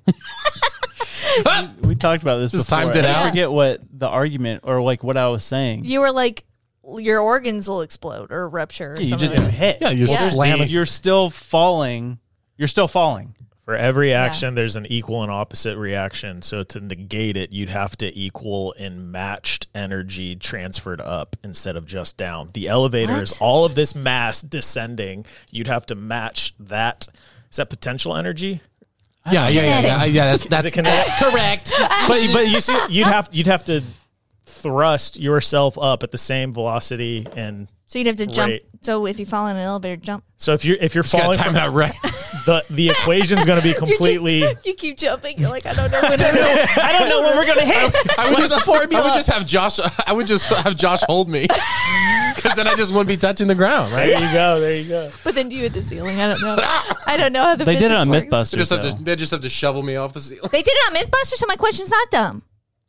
A: we talked about this
D: Just
A: before.
D: timed it
A: I
D: out.
A: forget what the argument or like what I was saying.
E: You were like, your organs will explode or rupture. Or
A: you
E: something
A: just
E: like
A: get hit.
D: Yeah, you
E: Yeah.
D: slam it.
A: You're still falling. You're still falling.
C: For every action, there's an equal and opposite reaction. So to negate it, you'd have to equal in matched energy transferred up instead of just down. The elevator is
E: What?
C: all of this mass descending. You'd have to match that. Is that potential energy?
D: Yeah, yeah, yeah, yeah. Yeah, that's that's
C: it kinetic?
D: correct.
C: But but you see, you'd have you'd have to thrust yourself up at the same velocity, and
E: So you'd have to jump.
C: Right.
E: So if you fall in an elevator, jump.
C: so if you're if you're
D: Just gotta
C: falling
D: time
C: from
D: that right.
C: the the equation's going to be completely.
E: You're just- you keep jumping. You're like, I don't know when. to
A: I don't know when we're gonna hit.
D: I would, just, I would just have Josh. I would just have Josh hold me, because then I just wouldn't be touching the ground, right?
C: There you go. There you go.
E: But then do you hit the ceiling? I don't know. I don't know how the
A: They did it
E: physics
A: on
E: works.
D: They
A: MythBusters.
D: just have to.
A: though.
D: They just have to shovel me off the ceiling.
E: They did it on MythBusters, so my question's not dumb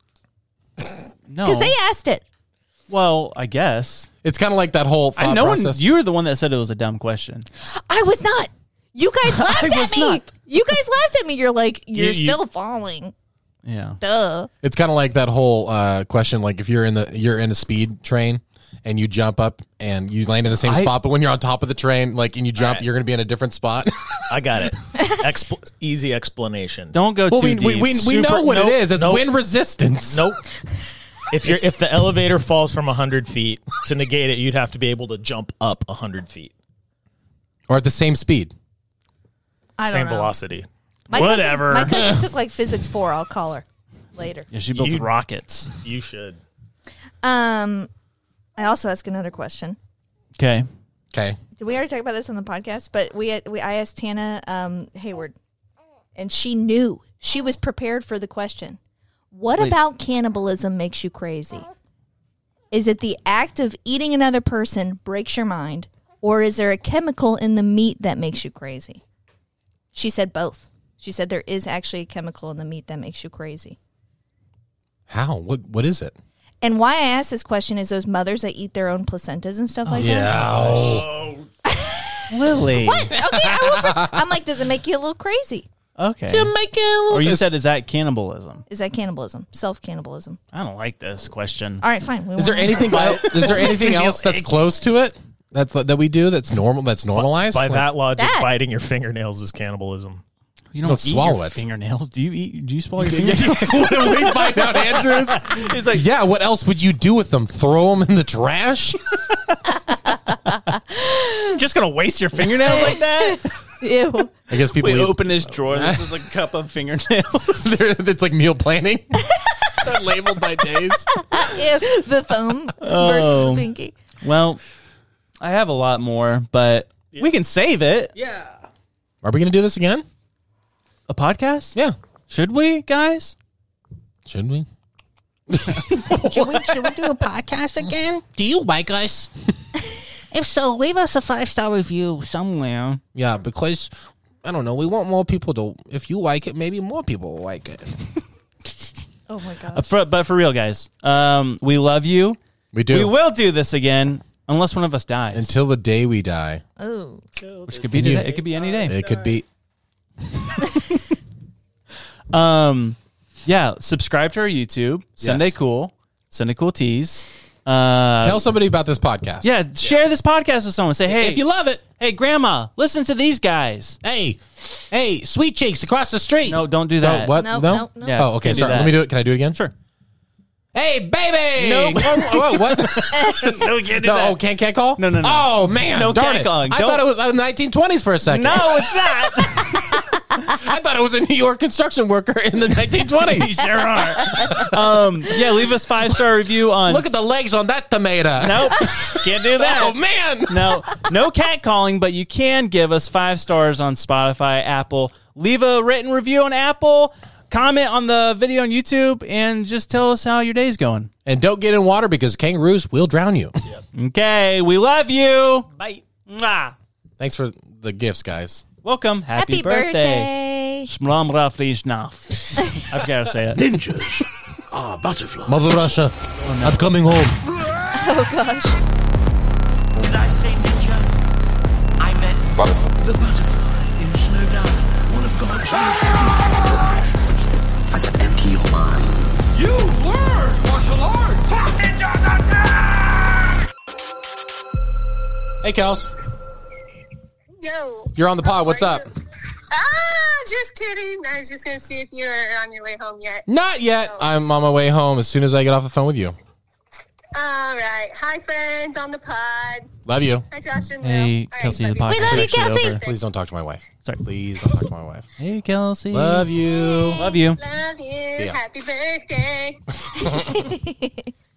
A: No.
E: because they asked it.
A: well, I guess.
D: It's kind of like that whole thought
A: I know when
D: process.
A: you were the one that said it was a dumb question.
E: I was not. You guys laughed
A: I
E: at
A: was
E: me.
A: not.
E: You guys laughed at me. You're like, you're
C: You- you-
E: still falling.
A: Yeah.
E: Duh.
D: It's kind of like that whole uh, question. Like if you're in the you're in a speed train and you jump up and you land in the same
A: I-
D: spot, but when you're on top of the train, like and you jump,
C: right.
D: you're going to be in a different spot.
C: I got it. Expl- easy explanation.
A: Don't go
D: well,
A: too
D: we,
A: deep.
D: we we we
C: Super-
D: know what
C: nope,
D: it is. It's
C: nope.
D: wind resistance.
C: Nope. If you're if the elevator falls from hundred feet, to negate it, you'd have to be able to jump up hundred feet,
D: Or at the same speed.
E: I don't
C: same
E: know.
C: velocity.
E: My
C: Whatever.
E: Cousin, my cousin took like physics four. I'll call her later.
A: yeah, she builds
C: You-
A: rockets.
C: You should.
E: Um, I also ask another question.
A: Okay.
D: Okay.
E: Did we already talk about this on the podcast? But we, we I asked Tana um, Hayward, and she knew. She was prepared for the question. What
A: Wait.
E: about cannibalism makes you crazy? Is it the act of eating another person breaks your mind, or is there a chemical in the meat that makes you crazy? She said both. She said there is actually a chemical in the meat that makes you crazy.
D: How? What? What is it?
E: And why I asked this question is those mothers that eat their own placentas and stuff like that.
D: Yeah.
A: Lily.
E: What? Okay, I will, I'm like, does it make you a little crazy?
A: Okay.
D: Jamaican.
A: Or you said, is that cannibalism?
E: Is that cannibalism? Self-cannibalism?
A: I don't like this question.
E: All right, fine. We
D: Is there
E: won't answer.
D: anything? else, is there anything else that's close to it? That's that we do. That's normal. That's normalized.
C: By
D: Like-
C: that logic,
E: That.
C: biting your fingernails is cannibalism.
A: You don't
D: Don't
A: eat
D: swallow
A: your
D: it.
A: fingernails. Do you eat? Do you swallow your fingernails?
D: What do we find out, Andrews? He's like, yeah. What else would you do with them? Throw them in the trash?
C: You're just gonna waste your fingernails like that?
E: Ew.
D: I guess people.
A: We
D: eat-
A: open his drawer. This is a cup of fingernails.
D: They're- it's like meal planning. They're labeled by days.
E: Ew. The thumb
A: Oh.
E: versus the pinky.
A: Well, I have a lot more, but we can save it.
D: Are we going to do this again?
A: A podcast?
D: Yeah.
A: Should we, guys?
D: Should we?
J: Should we, should we do a podcast again? Do you like us? If so, leave us a five-star review.
A: Somewhere.
D: Yeah, because I don't know. We want more people to. If you like it, maybe more people will like it.
E: Oh my
A: Uh,
E: god.
A: for, but for real, guys, um, we love you.
D: We do.
A: We will do this again unless one of us dies.
D: Until the day we die.
E: Oh.
A: Which could be
D: Can you-
A: today. It could be any day.
D: It could be.
A: Um, yeah. Subscribe to our YouTube. Sunday
D: Yes.
A: Cool. Sunday Cool Teas. Uh,
D: Tell somebody about this podcast.
A: yeah. Share this podcast with someone. Say, hey,
D: If you love it,
A: hey, Grandma, listen to these guys.
D: hey, hey, Sweet Cheeks across the street.
A: No, don't do
D: No,
A: that.
D: what?
E: No,
D: no?
E: no, no.
A: Yeah,
D: Oh, okay.
A: can't do
D: Sorry.
A: that.
D: Let me do it. Can I do it again?
A: Sure.
D: Hey, baby.
A: Nope.
D: Whoa, whoa, whoa, what?
A: No, we can't do
D: no,
A: that.
D: oh, can't cat call?
A: No, no, no.
D: Oh, man.
A: No
D: darn
A: cat
D: it.
A: calling.
D: I
A: Don't-
D: thought it was uh, nineteen twenties for a second.
A: No, it's not.
D: I thought it was a New York construction worker in the nineteen twenties.
A: Sure are. Um, yeah, leave us five star review on.
D: Look at the legs on that tomato.
A: Nope, can't do that.
D: Oh, man.
A: No, no cat calling, but you can give us five stars on Spotify, Apple. Leave a written review on Apple. Comment on the video on YouTube, and just tell us how your day's going.
D: And don't get in water because kangaroos will drown you.
A: Okay, we love you. Bye. Mwah.
D: Thanks for the gifts, guys.
A: Welcome. Happy,
E: Happy
A: birthday.
E: birthday.
A: I forgot to say it.
H: Ninjas are butterflies.
D: Mother Russia, I'm coming home.
E: Oh gosh.
F: Did I say ninja? I meant butterfly.
H: The butterfly is no doubt one of God's most beautiful.
F: I said empty your mind.
H: You learn martial arts. Ninjas attack!
D: Hey, Kels.
K: Yo.
D: You're on the pod. What's
K: How
D: up?
K: are you? Ah, just kidding. I was just going to see if you're on your way home yet.
D: Not yet. I'm on my way home as soon as I get off the phone with you.
K: All right. Hi, friends on the pod.
D: Love you.
K: Hi, Josh and Will.
A: Hey,
K: All right,
A: Kelsey, the
K: love
A: podcast
E: We love
A: is
E: you,
A: actually
E: Kelsey.
A: over.
D: Please don't talk to my wife.
A: Sorry.
D: Please don't talk to my wife.
A: Hey, Kelsey.
D: Love you.
A: Love you.
K: Love you.
D: See ya.
K: Happy birthday.